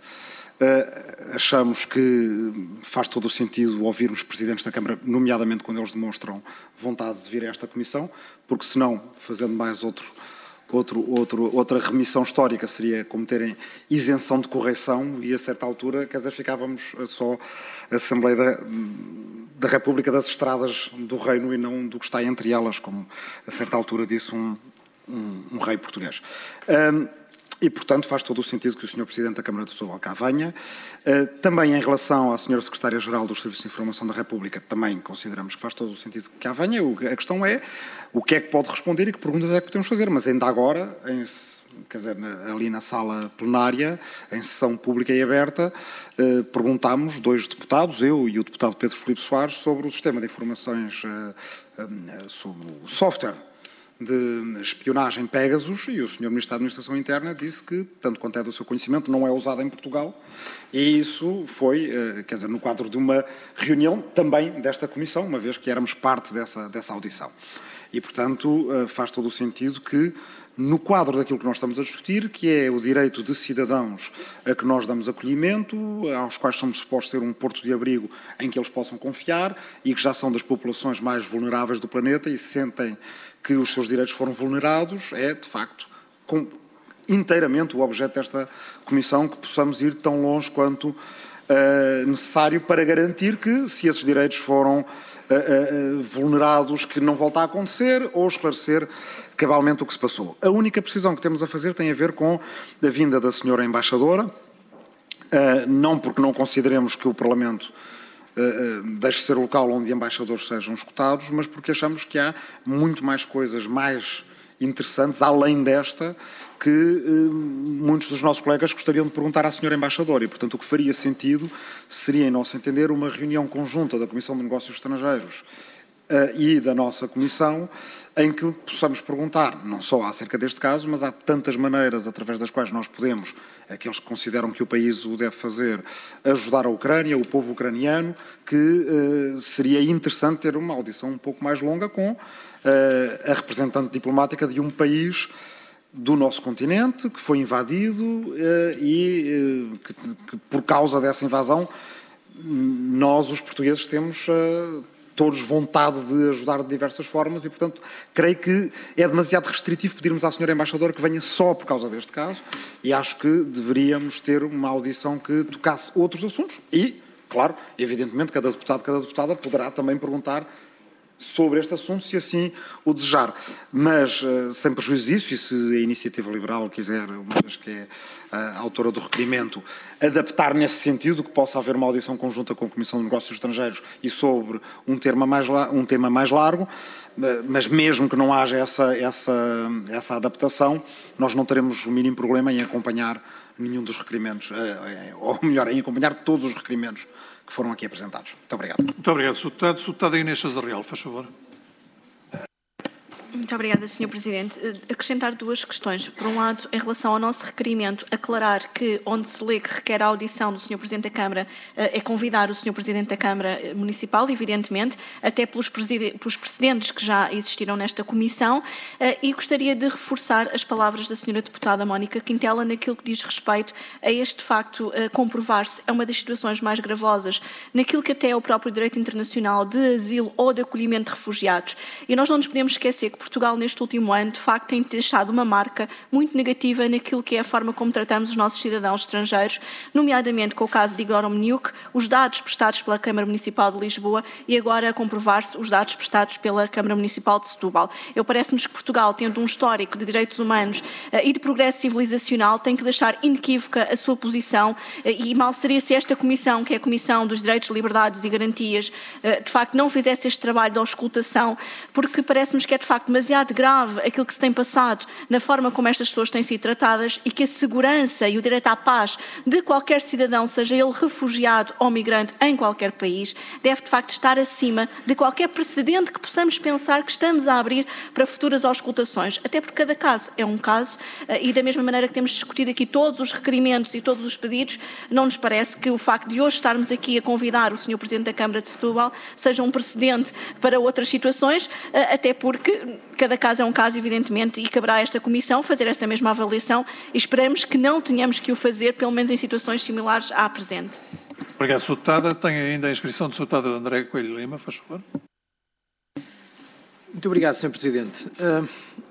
Uh, achamos que faz todo o sentido ouvirmos presidentes da Câmara, nomeadamente quando eles demonstram vontade de vir a esta comissão, porque senão, fazendo mais outro, outro, outro, outra remissão histórica, seria como terem isenção de correção e a certa altura, quer dizer, ficávamos só a Assembleia da, da República das Estradas do Reino e não do que está entre elas, como a certa altura disse um, um, um rei português. Um, E, portanto, faz todo o sentido que o senhor Presidente da Câmara de Setúbal cá venha. Uh, também em relação à senhora Secretária-Geral dos Serviços de Informação da República, também consideramos que faz todo o sentido que cá venha. O, a questão é o que é que pode responder e que perguntas é que podemos fazer. Mas ainda agora, em, quer dizer, na, ali na sala plenária, em sessão pública e aberta, uh, perguntámos, dois deputados, eu e o deputado Pedro Filipe Soares, sobre o sistema de informações, uh, uh, sobre o software de espionagem Pegasus, e o senhor Ministro da Administração Interna disse que, tanto quanto é do seu conhecimento, não é usado em Portugal, e isso foi, quer dizer, no quadro de uma reunião também desta comissão, uma vez que éramos parte dessa, dessa audição. E, portanto, faz todo o sentido que, no quadro daquilo que nós estamos a discutir, que é o direito de cidadãos a que nós damos acolhimento, aos quais somos supostos ter um porto de abrigo em que eles possam confiar e que já são das populações mais vulneráveis do planeta e sentem que os seus direitos foram vulnerados, é, de facto, com, inteiramente o objeto desta comissão que possamos ir tão longe quanto uh, necessário para garantir que, se esses direitos foram uh, uh, vulnerados, que não volta a acontecer, ou esclarecer cabalmente o que se passou. A única precisão que temos a fazer tem a ver com a vinda da senhora Embaixadora, uh, não porque não consideremos que o Parlamento Uh, deixe de ser o local onde embaixadores sejam escutados, mas porque achamos que há muito mais coisas mais interessantes, além desta, que uh, muitos dos nossos colegas gostariam de perguntar à senhora Embaixadora. E, portanto, o que faria sentido seria, em nosso entender, uma reunião conjunta da Comissão de Negócios Estrangeiros uh, e da nossa Comissão, em que possamos perguntar, não só acerca deste caso, mas há tantas maneiras através das quais nós podemos, aqueles que consideram que o país o deve fazer, ajudar a Ucrânia, o povo ucraniano, que uh, seria interessante ter uma audição um pouco mais longa com uh, a representante diplomática de um país do nosso continente, que foi invadido uh, e uh, que, que, por causa dessa invasão, nós, os portugueses, temos Uh, todos vontade de ajudar de diversas formas e, portanto, creio que é demasiado restritivo pedirmos à senhora Embaixadora que venha só por causa deste caso e acho que deveríamos ter uma audição que tocasse outros assuntos e, claro, evidentemente, cada deputado, cada deputada poderá também perguntar sobre este assunto, se assim o desejar. Mas, uh, sem prejuízo disso, e se a Iniciativa Liberal quiser, uma vez que é a autora do requerimento, adaptar nesse sentido, que possa haver uma audição conjunta com a Comissão de Negócios Estrangeiros e sobre um tema mais, um tema mais largo, mas mesmo que não haja essa, essa, essa adaptação, nós não teremos o mínimo problema em acompanhar nenhum dos requerimentos, ou melhor, em acompanhar todos os requerimentos que foram aqui apresentados. Muito obrigado. Muito obrigado, senhor Deputado. senhor Deputado Inês Chazarreal, faz favor. Muito obrigada, senhor Presidente. Acrescentar duas questões. Por um lado, em relação ao nosso requerimento, aclarar que onde se lê que requer a audição do senhor Presidente da Câmara é convidar o senhor Presidente da Câmara Municipal, evidentemente, até pelos precedentes que já existiram nesta comissão, e gostaria de reforçar as palavras da senhora Deputada Mónica Quintela naquilo que diz respeito a este facto comprovar-se é uma das situações mais gravosas naquilo que até é o próprio direito internacional de asilo ou de acolhimento de refugiados. E nós não nos podemos esquecer que Portugal, neste último ano, de facto, tem deixado uma marca muito negativa naquilo que é a forma como tratamos os nossos cidadãos estrangeiros, nomeadamente com o caso de Igor Omniuk, os dados prestados pela Câmara Municipal de Lisboa e agora a comprovar-se os dados prestados pela Câmara Municipal de Setúbal. Eu parece-nos que Portugal, tendo um histórico de direitos humanos uh, e de progresso civilizacional, tem que deixar inequívoca a sua posição uh, e mal seria se esta comissão, que é a Comissão dos Direitos, Liberdades e Garantias, uh, de facto não fizesse este trabalho de auscultação, porque parece-nos que é de facto uma demasiado grave aquilo que se tem passado na forma como estas pessoas têm sido tratadas e que a segurança e o direito à paz de qualquer cidadão, seja ele refugiado ou migrante em qualquer país, deve de facto estar acima de qualquer precedente que possamos pensar que estamos a abrir para futuras auscultações, até porque cada caso é um caso e da mesma maneira que temos discutido aqui todos os requerimentos e todos os pedidos, não nos parece que o facto de hoje estarmos aqui a convidar o senhor Presidente da Câmara de Setúbal seja um precedente para outras situações, até porque cada caso é um caso, evidentemente, e caberá a esta Comissão fazer essa mesma avaliação e esperamos que não tenhamos que o fazer, pelo menos em situações similares à presente. Obrigado, senhor Deputada. Tem ainda a inscrição do senhor Deputado André Coelho Lima, faz favor. Muito obrigado, senhor Presidente. Uh,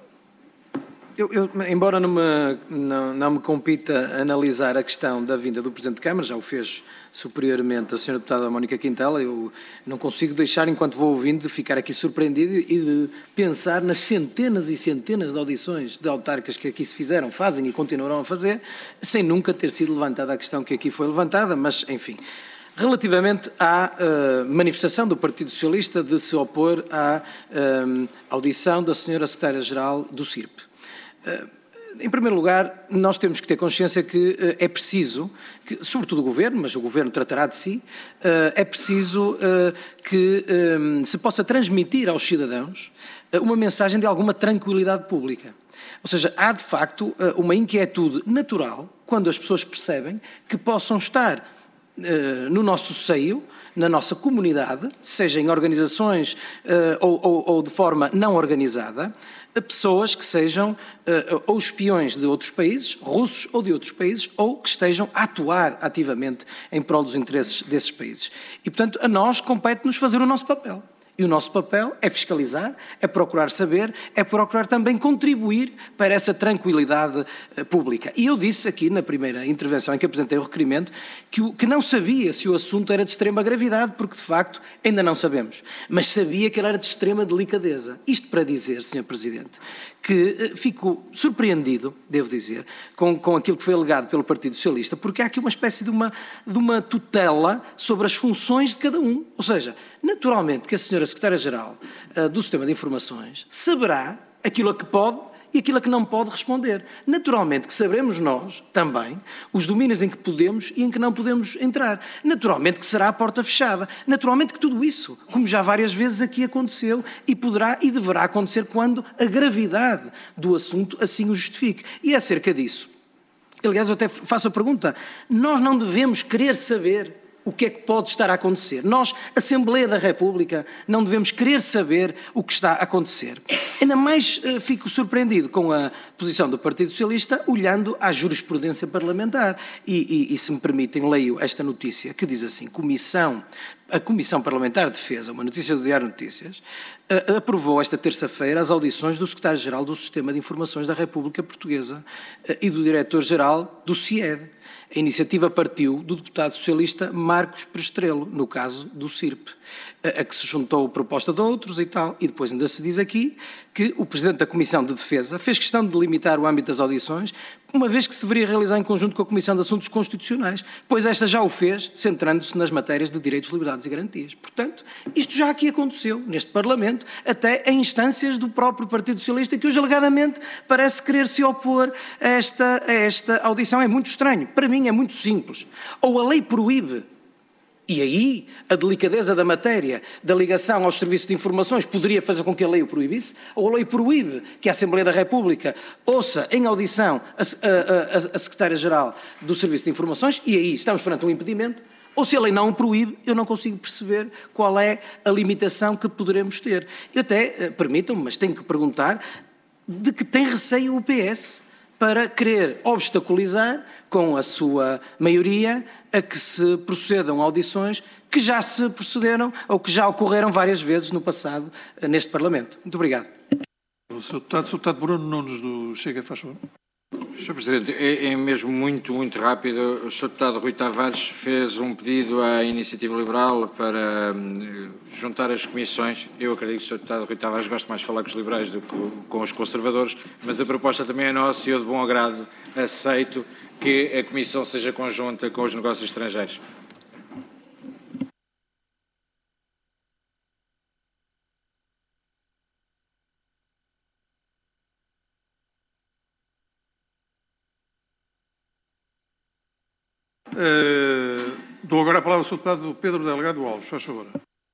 eu, eu, embora não me, não, não me compita analisar a questão da vinda do Presidente de Câmara, já o fez superiormente a senhora Deputada Mónica Quintela, eu não consigo deixar, enquanto vou ouvindo, de ficar aqui surpreendido e de pensar nas centenas e centenas de audições de autárquicas que aqui se fizeram, fazem e continuarão a fazer, sem nunca ter sido levantada a questão que aqui foi levantada, mas, enfim. Relativamente à uh, manifestação do Partido Socialista de se opor à uh, audição da senhora Secretária-Geral do C I R P. Uh, em primeiro lugar, nós temos que ter consciência que uh, é preciso, que, sobretudo o Governo, mas o Governo tratará de si, uh, é preciso uh, que um, se possa transmitir aos cidadãos uh, uma mensagem de alguma tranquilidade pública. Ou seja, há de facto uh, uma inquietude natural quando as pessoas percebem que possam estar Uh, no nosso seio, na nossa comunidade, seja em organizações uh, ou, ou, ou de forma não organizada, uh, pessoas que sejam uh, ou espiões de outros países, russos ou de outros países, ou que estejam a atuar ativamente em prol dos interesses desses países. E, portanto, a nós compete-nos fazer o nosso papel. E o nosso papel é fiscalizar, é procurar saber, é procurar também contribuir para essa tranquilidade uh, pública. E eu disse aqui na primeira intervenção em que apresentei o requerimento que, o, que não sabia se o assunto era de extrema gravidade, porque de facto ainda não sabemos, mas sabia que ele era de extrema delicadeza. Isto para dizer, senhor Presidente, que uh, fico surpreendido, devo dizer, com, com aquilo que foi alegado pelo Partido Socialista, porque há aqui uma espécie de uma, de uma tutela sobre as funções de cada um. Ou seja, naturalmente que a senhora Secretária-Geral uh, do Sistema de Informações saberá aquilo a que pode e aquilo a que não pode responder. Naturalmente que saberemos nós, também, os domínios em que podemos e em que não podemos entrar. Naturalmente que será a porta fechada. Naturalmente que tudo isso, como já várias vezes aqui aconteceu, e poderá e deverá acontecer quando a gravidade do assunto assim o justifique. E é acerca disso. Aliás, eu até faço a pergunta, nós não devemos querer saber o que é que pode estar a acontecer. Nós, Assembleia da República, não devemos querer saber o que está a acontecer. Ainda mais uh, fico surpreendido com a posição do Partido Socialista, olhando à jurisprudência parlamentar. E, e, e se me permitem, leio esta notícia, que diz assim, Comissão, a Comissão Parlamentar de Defesa, uma notícia do Diário Notícias, uh, aprovou esta terça-feira as audições do Secretário-Geral do Sistema de Informações da República Portuguesa uh, e do Diretor-Geral do C I E D. A iniciativa partiu do deputado socialista Marcos Prestrelo, no caso do C I R P, a que se juntou proposta de outros e tal, e depois ainda se diz aqui que o Presidente da Comissão de Defesa fez questão de delimitar o âmbito das audições, uma vez que se deveria realizar em conjunto com a Comissão de Assuntos Constitucionais, pois esta já o fez, centrando-se nas matérias de direitos, liberdades e garantias. Portanto, isto já aqui aconteceu, neste Parlamento, até em instâncias do próprio Partido Socialista, que hoje, alegadamente, parece querer se opor a esta, a esta audição. É muito estranho. Para mim é muito simples. Ou a lei proíbe, e aí a delicadeza da matéria da ligação aos serviços de informações poderia fazer com que a lei o proibisse, ou a lei proíbe que a Assembleia da República ouça em audição a, a, a, a Secretária-Geral do Serviço de Informações, e aí estamos perante um impedimento, ou se a lei não o proíbe, eu não consigo perceber qual é a limitação que poderemos ter. Eu até, permitam-me, mas tenho que perguntar, de que tem receio o P S para querer obstaculizar, com a sua maioria, a que se procedam audições que já se procederam ou que já ocorreram várias vezes no passado neste Parlamento. Muito obrigado. O senhor Deputado, o senhor Deputado Bruno Nunes do Chega, faz favor. senhor Presidente, é, é mesmo muito, muito rápido. O senhor Deputado Rui Tavares fez um pedido à Iniciativa Liberal para hum, juntar as comissões. Eu acredito que o senhor Deputado Rui Tavares gosta mais de falar com os liberais do que com os conservadores, mas a proposta também é nossa e eu de bom agrado aceito que a comissão seja conjunta com os negócios estrangeiros. Uh, dou agora a palavra ao senhor deputado Pedro Delgado Alves. Faz favor.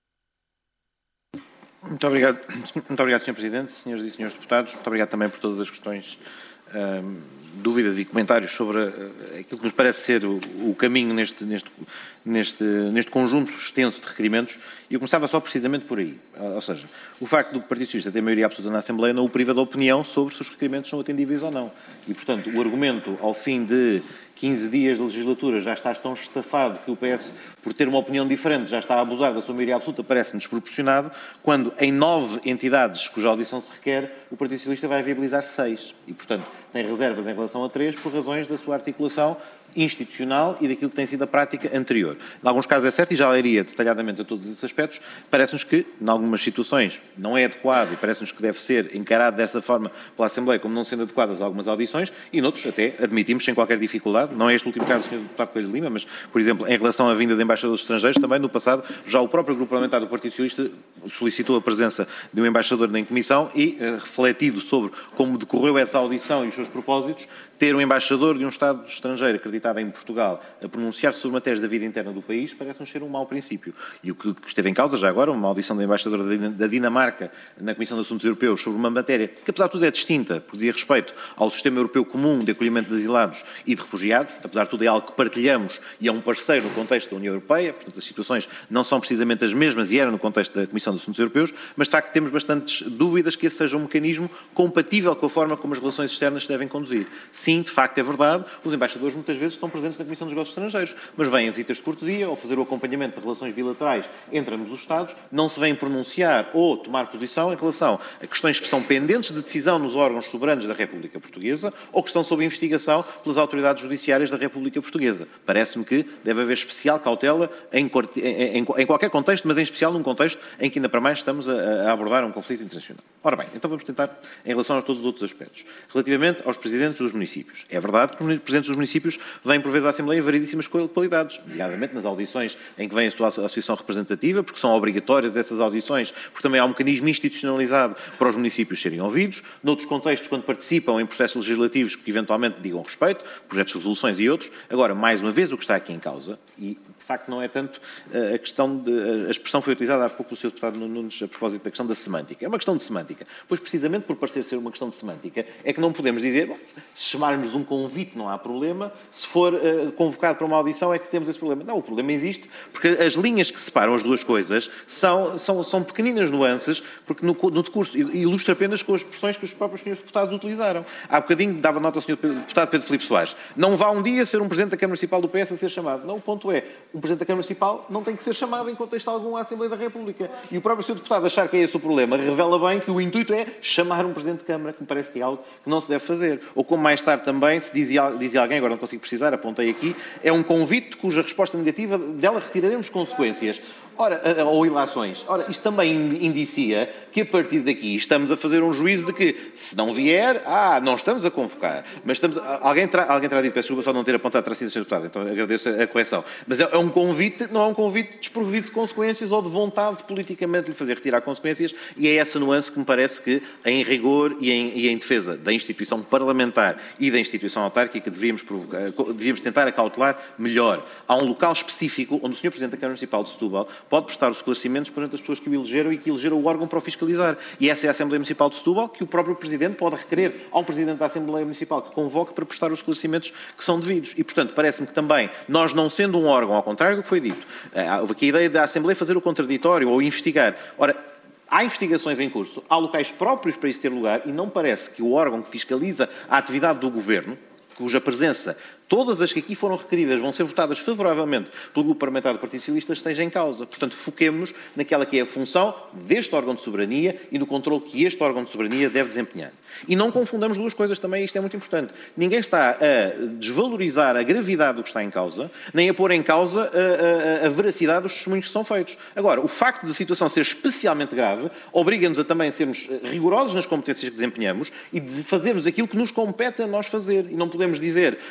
Muito obrigado, muito obrigado, senhor Presidente, senhoras e senhores deputados. Muito obrigado também por todas as questões, uh, dúvidas e comentários sobre uh, aquilo que nos parece ser o, o caminho neste, neste, neste, neste conjunto extenso de requerimentos. E eu começava só precisamente por aí. Ou seja, o facto do Partido Socialista ter maioria absoluta na Assembleia não o priva da opinião sobre se os requerimentos são atendíveis ou não. E, portanto, o argumento, ao fim de quinze dias de legislatura, já está tão estafado que o P S, por ter uma opinião diferente, já está a abusar da sua maioria absoluta, parece-me desproporcionado, quando em nove entidades cuja audição se requer, o Partido Socialista vai viabilizar seis. E, portanto, tem reservas em relação a três por razões da sua articulação institucional e daquilo que tem sido a prática anterior. Em alguns casos é certo, e já leria detalhadamente a todos esses aspectos, parece-nos que, em algumas situações, não é adequado e parece-nos que deve ser encarado dessa forma pela Assembleia como não sendo adequadas algumas audições, e noutros até admitimos sem qualquer dificuldade. Não é este o último caso do senhor Deputado Coelho de Lima, mas, por exemplo, em relação à vinda de embaixadores estrangeiros, também no passado, já o próprio Grupo Parlamentar do Partido Socialista solicitou a presença de um embaixador na Comissão e, eh, refletido sobre como decorreu essa audição e os seus propósitos, ter um embaixador de um Estado estrangeiro acreditado em Portugal a pronunciar-se sobre matérias da vida interna do país parece-nos ser um mau princípio. E o que esteve em causa já agora, uma audição da embaixadora da Dinamarca na Comissão de Assuntos Europeus sobre uma matéria que, apesar de tudo, é distinta, porque dizia respeito ao sistema europeu comum de acolhimento de asilados e de refugiados, apesar de tudo é algo que partilhamos e é um parceiro no contexto da União Europeia, portanto as situações não são precisamente as mesmas e eram no contexto da Comissão de Assuntos Europeus, mas de facto temos bastantes dúvidas que esse seja um mecanismo compatível com a forma como as relações externas se devem conduzir. Sim, de facto é verdade, os embaixadores muitas vezes estão presentes na Comissão dos Negócios Estrangeiros, mas vêm a visitas de cortesia ou fazer o acompanhamento de relações bilaterais entre ambos os Estados, não se vêm pronunciar ou tomar posição em relação a questões que estão pendentes de decisão nos órgãos soberanos da República Portuguesa ou que estão sob investigação pelas autoridades judiciárias da República Portuguesa. Parece-me que deve haver especial cautela em, em, em qualquer contexto, mas em especial num contexto em que ainda para mais estamos a, a abordar um conflito internacional. Ora bem, então vamos tentar em relação a todos os outros aspectos. Relativamente aos presidentes dos municípios. É verdade que os presidentes dos municípios vêm por vezes à Assembleia variedíssimas qualidades, designadamente nas audições em que vem a sua associação representativa, porque são obrigatórias essas audições, porque também há um mecanismo institucionalizado para os municípios serem ouvidos, noutros contextos quando participam em processos legislativos que eventualmente digam respeito, projetos de resoluções e outros. Agora, mais uma vez, o que está aqui em causa, e de facto não é tanto a questão de... A expressão foi utilizada há pouco pelo senhor Deputado Nunes a propósito da questão da semântica. É uma questão de semântica. Pois precisamente por parecer ser uma questão de semântica, é que não podemos dizer, bom, se chamarmos um convite não há problema, se for uh, convocado para uma audição é que temos esse problema. Não, o problema existe porque as linhas que separam as duas coisas são, são, são pequeninas nuances, porque no, no decurso ilustra apenas com as expressões que os próprios senhores deputados utilizaram. Há bocadinho dava nota ao senhor Deputado Pedro Filipe Soares. Não vá um dia ser um Presidente da Câmara Municipal do P S a ser chamado. Não, o ponto é, um Presidente da Câmara Municipal não tem que ser chamado em contexto algum à Assembleia da República. E o próprio senhor Deputado achar que é esse o problema revela bem que o intuito é chamar um Presidente de Câmara, que me parece que é algo que não se deve fazer. Ou como mais tarde também se dizia, dizia alguém, agora não consigo precisar, apontei aqui, é um convite cuja resposta negativa dela retiraremos consequências. Ora, ou ilações. Ora, isto também indicia que a partir daqui estamos a fazer um juízo de que, se não vier, ah, não estamos a convocar. Mas estamos... Alguém terá, alguém terá dito, peço desculpa só não ter apontado terá sido senhor Deputado, então agradeço a correção. Mas é um convite, não é um convite desprovido de consequências ou de vontade de politicamente lhe fazer retirar consequências, e é essa nuance que me parece que, em rigor e em, e em defesa da instituição parlamentar e da instituição autárquica, deveríamos, provocar, deveríamos tentar acautelar melhor. Há um local específico onde o senhor Presidente da Câmara Municipal de Setúbal pode prestar os esclarecimentos perante as pessoas que o elegeram e que elegeram o órgão para o fiscalizar. E essa é a Assembleia Municipal de Setúbal, que o próprio Presidente pode requerer ao Presidente da Assembleia Municipal que convoque para prestar os esclarecimentos que são devidos. E, portanto, parece-me que também, nós não sendo um órgão, ao contrário do que foi dito, houve aqui a ideia da Assembleia fazer o contraditório ou investigar. Ora, há investigações em curso, há locais próprios para isso ter lugar e não parece que o órgão que fiscaliza a atividade do Governo, cuja presença, todas as que aqui foram requeridas vão ser votadas favoravelmente pelo Grupo Parlamentar do Partido Socialista, esteja em causa. Portanto, foquemos-nos naquela que é a função deste órgão de soberania e no controle que este órgão de soberania deve desempenhar. E não confundamos duas coisas também, isto é muito importante. Ninguém está a desvalorizar a gravidade do que está em causa, nem a pôr em causa a, a, a veracidade dos testemunhos que são feitos. Agora, o facto de a situação ser especialmente grave obriga-nos a também sermos rigorosos nas competências que desempenhamos e de fazermos aquilo que nos compete a nós fazer. E não podemos dizer, de alguma maneira,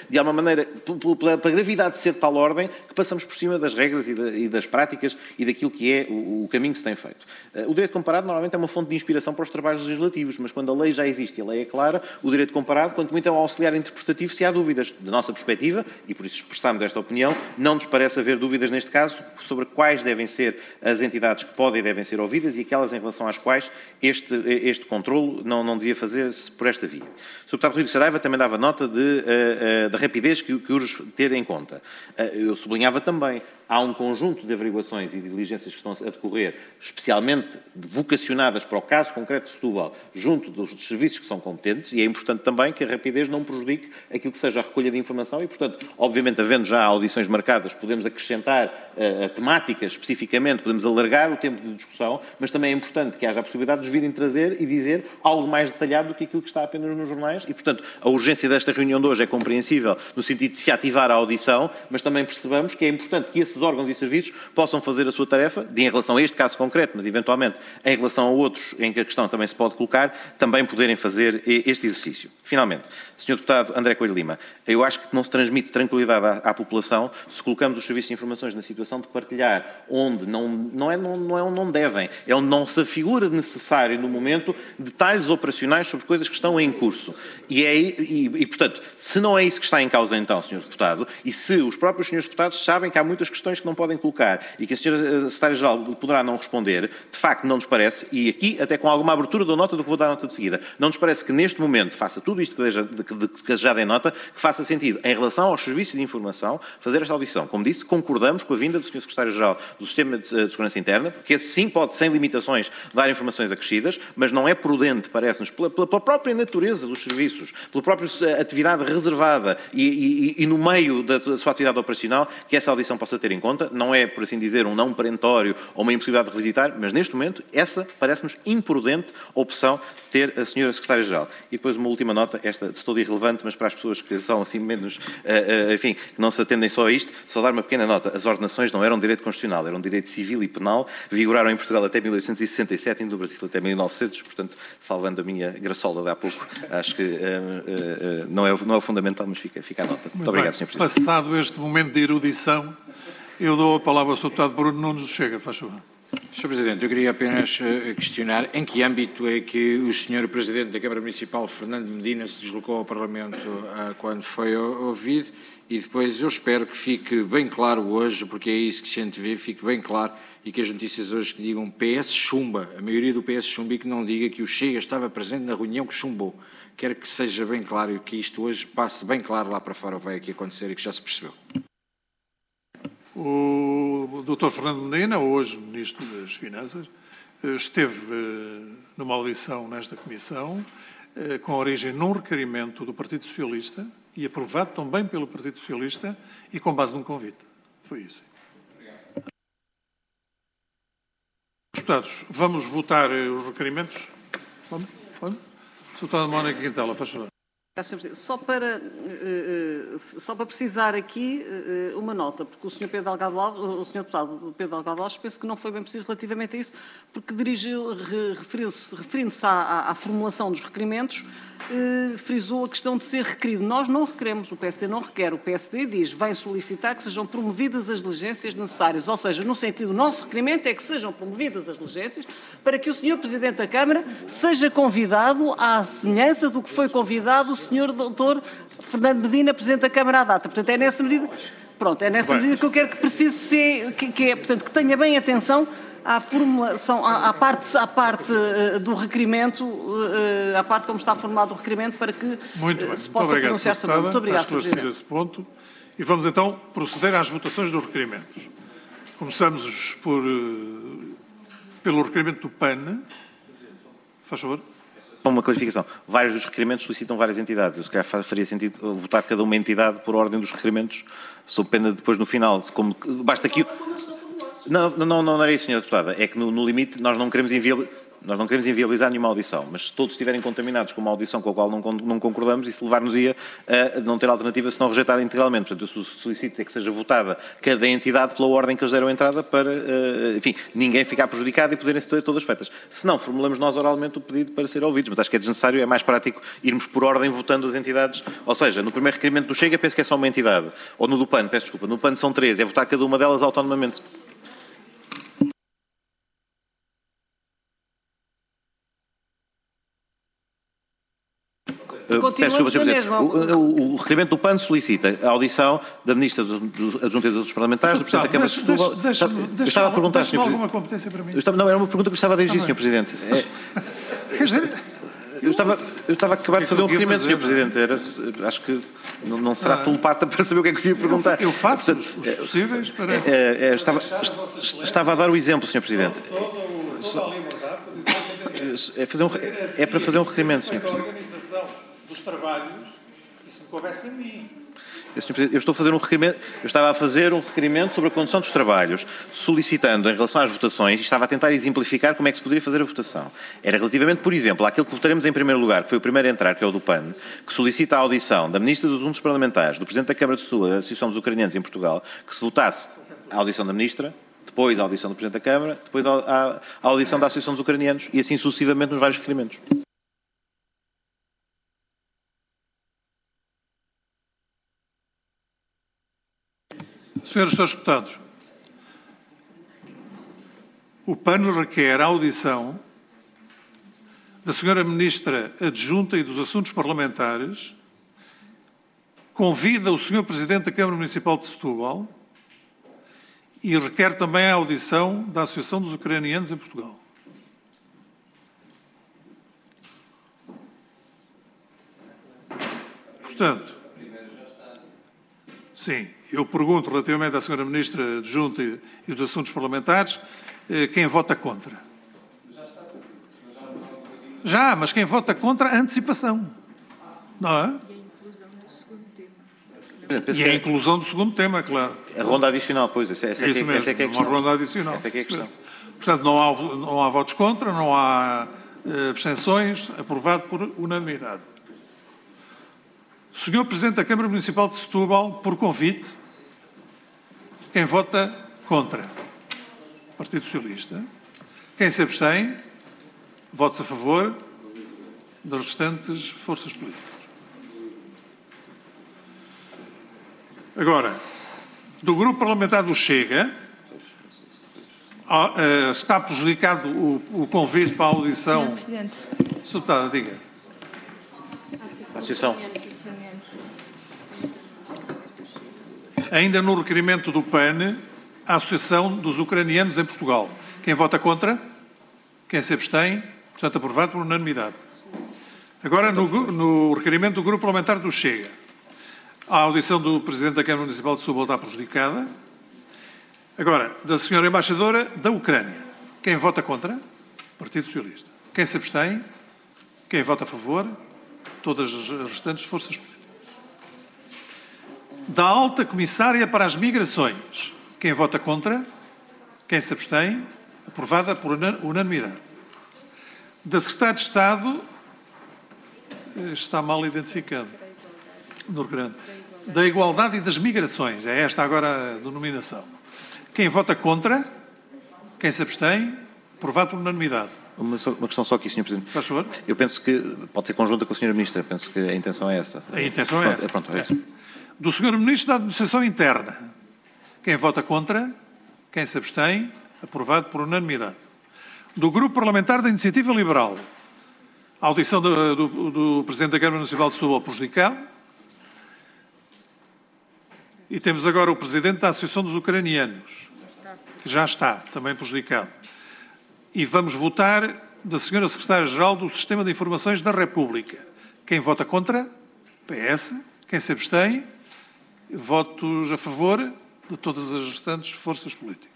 maneira, pela, pela gravidade de ser de tal ordem, que passamos por cima das regras e, da, e das práticas e daquilo que é o, o caminho que se tem feito. O direito comparado normalmente é uma fonte de inspiração para os trabalhos legislativos, mas quando a lei já existe e a lei é clara, o direito comparado, quanto muito é um auxiliar interpretativo se há dúvidas. Da nossa perspectiva, e por isso expressámos esta opinião, não nos parece haver dúvidas neste caso sobre quais devem ser as entidades que podem e devem ser ouvidas e aquelas em relação às quais este, este controlo não, não devia fazer-se por esta via. O senhor Deputado Rodrigues Saraiva também dava nota de, uh, uh, da rapidez que, que urge ter em conta. Uh, eu sublinhava também, há um conjunto de averiguações e diligências que estão a decorrer, especialmente vocacionadas para o caso concreto de Setúbal, junto dos serviços que são competentes, e é importante também que a rapidez não prejudique aquilo que seja a recolha de informação e, portanto, obviamente, havendo já audições marcadas, podemos acrescentar uh, a temática especificamente, podemos alargar o tempo de discussão, mas também é importante que haja a possibilidade de nos virem trazer e dizer algo mais detalhado do que aquilo que está apenas nos jornais e, portanto, a urgência desta reunião de hoje é compreensível no sentido de se ativar a audição, mas também percebamos que é importante que esses órgãos e serviços possam fazer a sua tarefa, de, em relação a este caso concreto, mas eventualmente em relação a outros em que a questão também se pode colocar, também poderem fazer este exercício. Finalmente, senhor Deputado André Coelho Lima, eu acho que não se transmite tranquilidade à, à população se colocamos os serviços de informações na situação de partilhar onde não, não, é, não, não é onde não devem, é onde não se afigura necessário no momento detalhes operacionais sobre coisas que estão em curso. E, é, e, e, portanto, se não é isso que está em causa então, senhor Deputado, e se os próprios senhores Deputados sabem que há muitas questões que não podem colocar e que a senhora Secretária-Geral poderá não responder, de facto não nos parece, e aqui até com alguma abertura dou nota do que vou dar nota de seguida, não nos parece que neste momento faça tudo isto que, deja, de, de, que já dei nota, que faça sentido em relação aos serviços de informação fazer esta audição. Como disse, concordamos com a vinda do senhor Secretário-Geral do Sistema de, de Segurança Interna, porque esse sim pode, sem limitações, dar informações acrescidas, mas não é prudente, parece-nos, pela, pela própria natureza dos serviços, pela própria atividade reservada e, e, e no meio da, da sua atividade operacional, que essa audição possa ter em conta. Não é, por assim dizer, um não perentório ou uma impossibilidade de revisitar, mas neste momento essa parece-nos imprudente opção de ter a senhora Secretária-Geral. E depois uma última nota, esta de todo irrelevante, mas para as pessoas que são assim menos, uh, uh, enfim, que não se atendem só a isto, só dar uma pequena nota. As ordenações não eram direito constitucional, eram direito civil e penal, vigoraram em Portugal até mil oitocentos e sessenta e sete e no Brasil até mil e novecentos, portanto, salvando a minha graçola de há pouco, acho que uh, uh, uh, não, é, não é fundamental, mas fica, fica a nota. Muito, Muito obrigado, senhor Presidente. Passado este momento de erudição, eu dou a palavra ao senhor Deputado Bruno Nunes do Chega, faz favor. senhor Presidente, eu queria apenas uh, questionar em que âmbito é que o senhor Presidente da Câmara Municipal, Fernando Medina, se deslocou ao Parlamento uh, quando foi ouvido e depois eu espero que fique bem claro hoje, porque é isso que se antevê, fique bem claro e que as notícias hoje que digam P S chumba, a maioria do P S chumba e que não diga que o Chega estava presente na reunião que chumbou. Quero que seja bem claro e que isto hoje passe bem claro lá para fora o que vai aqui acontecer e que já se percebeu. O doutor Fernando Medina, hoje Ministro das Finanças, esteve numa audição nesta Comissão com origem num requerimento do Partido Socialista e aprovado também pelo Partido Socialista e com base num convite. Foi isso. Deputados, vamos votar os requerimentos? Vamos? Vamos? Deputado Mónica Quintela, faz favor. Só para, só para precisar aqui uma nota, porque o senhor Pedro Delgado Alves, o senhor Deputado Pedro Delgado Alves, penso que não foi bem preciso relativamente a isso, porque dirigiu, referiu-se, referindo-se à, à formulação dos requerimentos, eh, frisou a questão de ser requerido. Nós não requeremos, o P S D não requer, o P S D diz, vem solicitar que sejam promovidas as diligências necessárias, ou seja, no sentido, o nosso requerimento é que sejam promovidas as diligências para que o senhor Presidente da Câmara seja convidado à semelhança do que foi convidado o senhor doutor Fernando Medina, Presidente da Câmara à data. Portanto, é nessa medida, pronto, é nessa medida que eu quero que precise ser, que, que é, portanto, que tenha bem atenção à formulação, à, à parte, à parte uh, do requerimento, uh, à parte como está formulado o requerimento, para que Muito uh, bem. se possa pronunciar sobre ele. Muito obrigado, senhor Presidente. Esse ponto. E vamos então proceder às votações dos requerimentos. Começamos por, uh, pelo requerimento do P A N. Faz favor. Uma clarificação. Vários dos requerimentos solicitam várias entidades. Eu se calhar faria sentido votar cada uma entidade por ordem dos requerimentos, sob pena de depois no final. Como, basta aqui... Não, não, não, não era isso, senhora Deputada. É que no, no limite nós não queremos inviabilizar... nós não queremos inviabilizar nenhuma audição, mas se todos estiverem contaminados com uma audição com a qual não, não concordamos, isso levar-nos-ia a não ter alternativa se não rejeitar integralmente. Portanto, eu solicito é que seja votada cada entidade pela ordem que eles deram a entrada para, enfim, ninguém ficar prejudicado e poderem ser todas feitas. Se não, formulamos nós oralmente o pedido para ser ouvidos, mas acho que é desnecessário, é mais prático irmos por ordem votando as entidades, ou seja, no primeiro requerimento do Chega penso que é só uma entidade, ou no do P A N, peço desculpa, no P A N são três, é votar cada uma delas autonomamente. Peço desculpa, senhor Presidente. O, o, o requerimento do P A N solicita a audição da Ministra do, do Adjunta e dos outros Parlamentares, do Presidente da Câmara de Setúbal. Eu estava a perguntar, senhor alguma competência para mim? Eu estava, não, era uma pergunta que eu estava a dirigir, senhor Presidente. É, Quer dizer... Eu estava, eu estava a acabar de fazer um requerimento, senhor Presidente. Era, acho que não, não será ah, telepata para saber o que é que eu ia perguntar. Eu faço Portanto, os, os possíveis para... É, é, é, estava, estava a dar o exemplo, senhor Presidente. É, fazer um, é para fazer um requerimento, senhor Presidente. A organização dos trabalhos, isso me coubesse a mim. Eu estou a fazer um requerimento, eu estava a fazer um requerimento sobre a condução dos trabalhos, solicitando em relação às votações, e estava a tentar exemplificar como é que se poderia fazer a votação. Era relativamente, por exemplo, àquilo que votaremos em primeiro lugar, que foi o primeiro a entrar, que é o do P A N, que solicita a audição da Ministra dos Assuntos Parlamentares, do Presidente da Câmara de Setúbal, da Associação dos Ucranianos em Portugal, que se votasse a audição da Ministra, depois a audição do Presidente da Câmara, depois a, a, a audição da Associação dos Ucranianos, e assim sucessivamente nos vários requerimentos. Senhores Senhores Deputados, o P A N requer a audição da Senhora Ministra Adjunta e dos Assuntos Parlamentares, convida o Senhor Presidente da Câmara Municipal de Setúbal e requer também a audição da Associação dos Ucranianos em Portugal. Portanto, sim. Eu pergunto relativamente à senhora Ministra Adjunta e dos Assuntos Parlamentares, quem vota contra? Já, mas quem vota contra a antecipação, não é? E a inclusão do segundo tema, claro. A ronda adicional, pois, essa, essa, é, Isso que, essa é que é a questão. Uma ronda adicional. Essa é que é a questão. Portanto, não há, não há votos contra, não há uh, abstenções, aprovado por unanimidade. Senhor Presidente da Câmara Municipal de Setúbal, por convite, quem vota contra? Partido Socialista. Quem se abstém? Votos a favor das restantes forças políticas. Agora, do Grupo Parlamentar do Chega, está prejudicado o, o convite para a audição... Senhor Presidente. Senhor Deputada, diga. Associação. Ainda no requerimento do P A N, a Associação dos Ucranianos em Portugal. Quem vota contra? Quem se abstém? Portanto, aprovado por unanimidade. Agora, no, no requerimento do Grupo Parlamentar do Chega, a audição do Presidente da Câmara Municipal de Setúbal está prejudicada. Agora, da Senhora Embaixadora da Ucrânia. Quem vota contra? Partido Socialista. Quem se abstém? Quem vota a favor? Todas as restantes forças políticas. Da Alta Comissária para as Migrações. Quem vota contra? Quem se abstém? Aprovada por unanimidade. Da Secretária de Estado, está mal identificado no requerimento. Da Igualdade e das Migrações. É esta agora a denominação. Quem vota contra? Quem se abstém? Aprovado por unanimidade. Uma, só, uma questão só aqui, senhor Presidente. Faz favor. Eu penso que pode ser conjunta com a senhora Ministra. Penso que a intenção é essa. A intenção é essa. Pronto, é isso. Do senhor Ministro da Administração Interna. Quem vota contra? Quem se abstém? Aprovado por unanimidade. Do Grupo Parlamentar da Iniciativa Liberal. A audição do, do, do Presidente da Câmara Municipal de Setúbal prejudicado. E temos agora o Presidente da Associação dos Ucranianos, que já está, também prejudicado. E vamos votar da senhora Secretária-Geral do Sistema de Informações da República. Quem vota contra? P S. Quem se abstém? Votos a favor de todas as restantes forças políticas.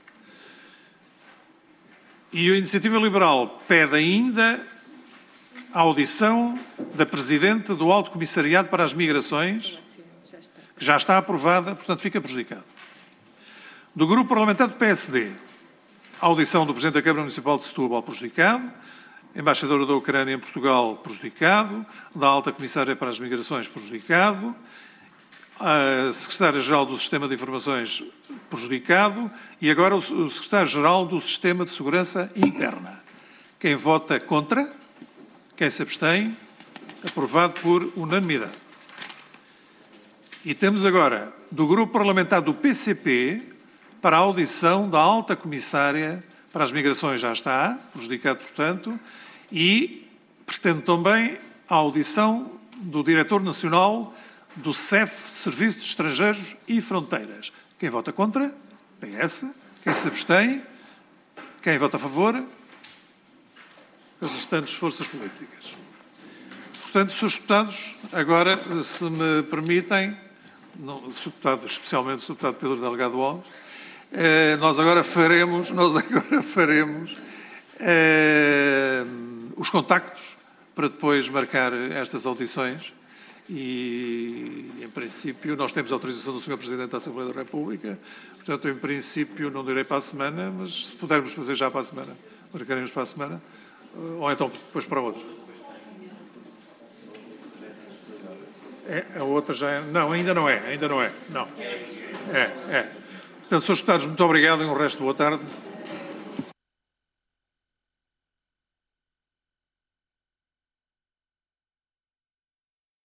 E a Iniciativa Liberal pede ainda a audição da Presidente do Alto Comissariado para as Migrações, que já está aprovada, portanto fica prejudicado. Do Grupo Parlamentar do P S D, audição do Presidente da Câmara Municipal de Setúbal, prejudicado. Embaixadora da Ucrânia em Portugal, prejudicado. Da Alta Comissária para as Migrações, prejudicado. A Secretária-Geral do Sistema de Informações, prejudicado. E agora o Secretário-Geral do Sistema de Segurança Interna. Quem vota contra? Quem se abstém? Aprovado por unanimidade. E temos agora, do Grupo Parlamentar do P C P, para a audição da Alta Comissária para as Migrações, já está, prejudicado, portanto, e pretendo também a audição do Diretor Nacional do S E F, Serviço de Estrangeiros e Fronteiras. Quem vota contra? P S. Quem se abstém? Quem vota a favor? As restantes forças políticas. Portanto, senhores deputados, agora, se me permitem, não, o deputado, especialmente o deputado Pedro Delgado Alves, eh, nós agora faremos, nós agora faremos eh, os contactos para depois marcar estas audições e, em princípio, nós temos a autorização do senhor Presidente da Assembleia da República, portanto, em princípio, não direi para a semana, mas se pudermos fazer já para a semana, marcaremos para a semana, ou então depois para a outra. É, a outra já é... Não, ainda não é, ainda não é. Não. É, é. Portanto, senhores deputados, muito obrigado e um resto de boa tarde.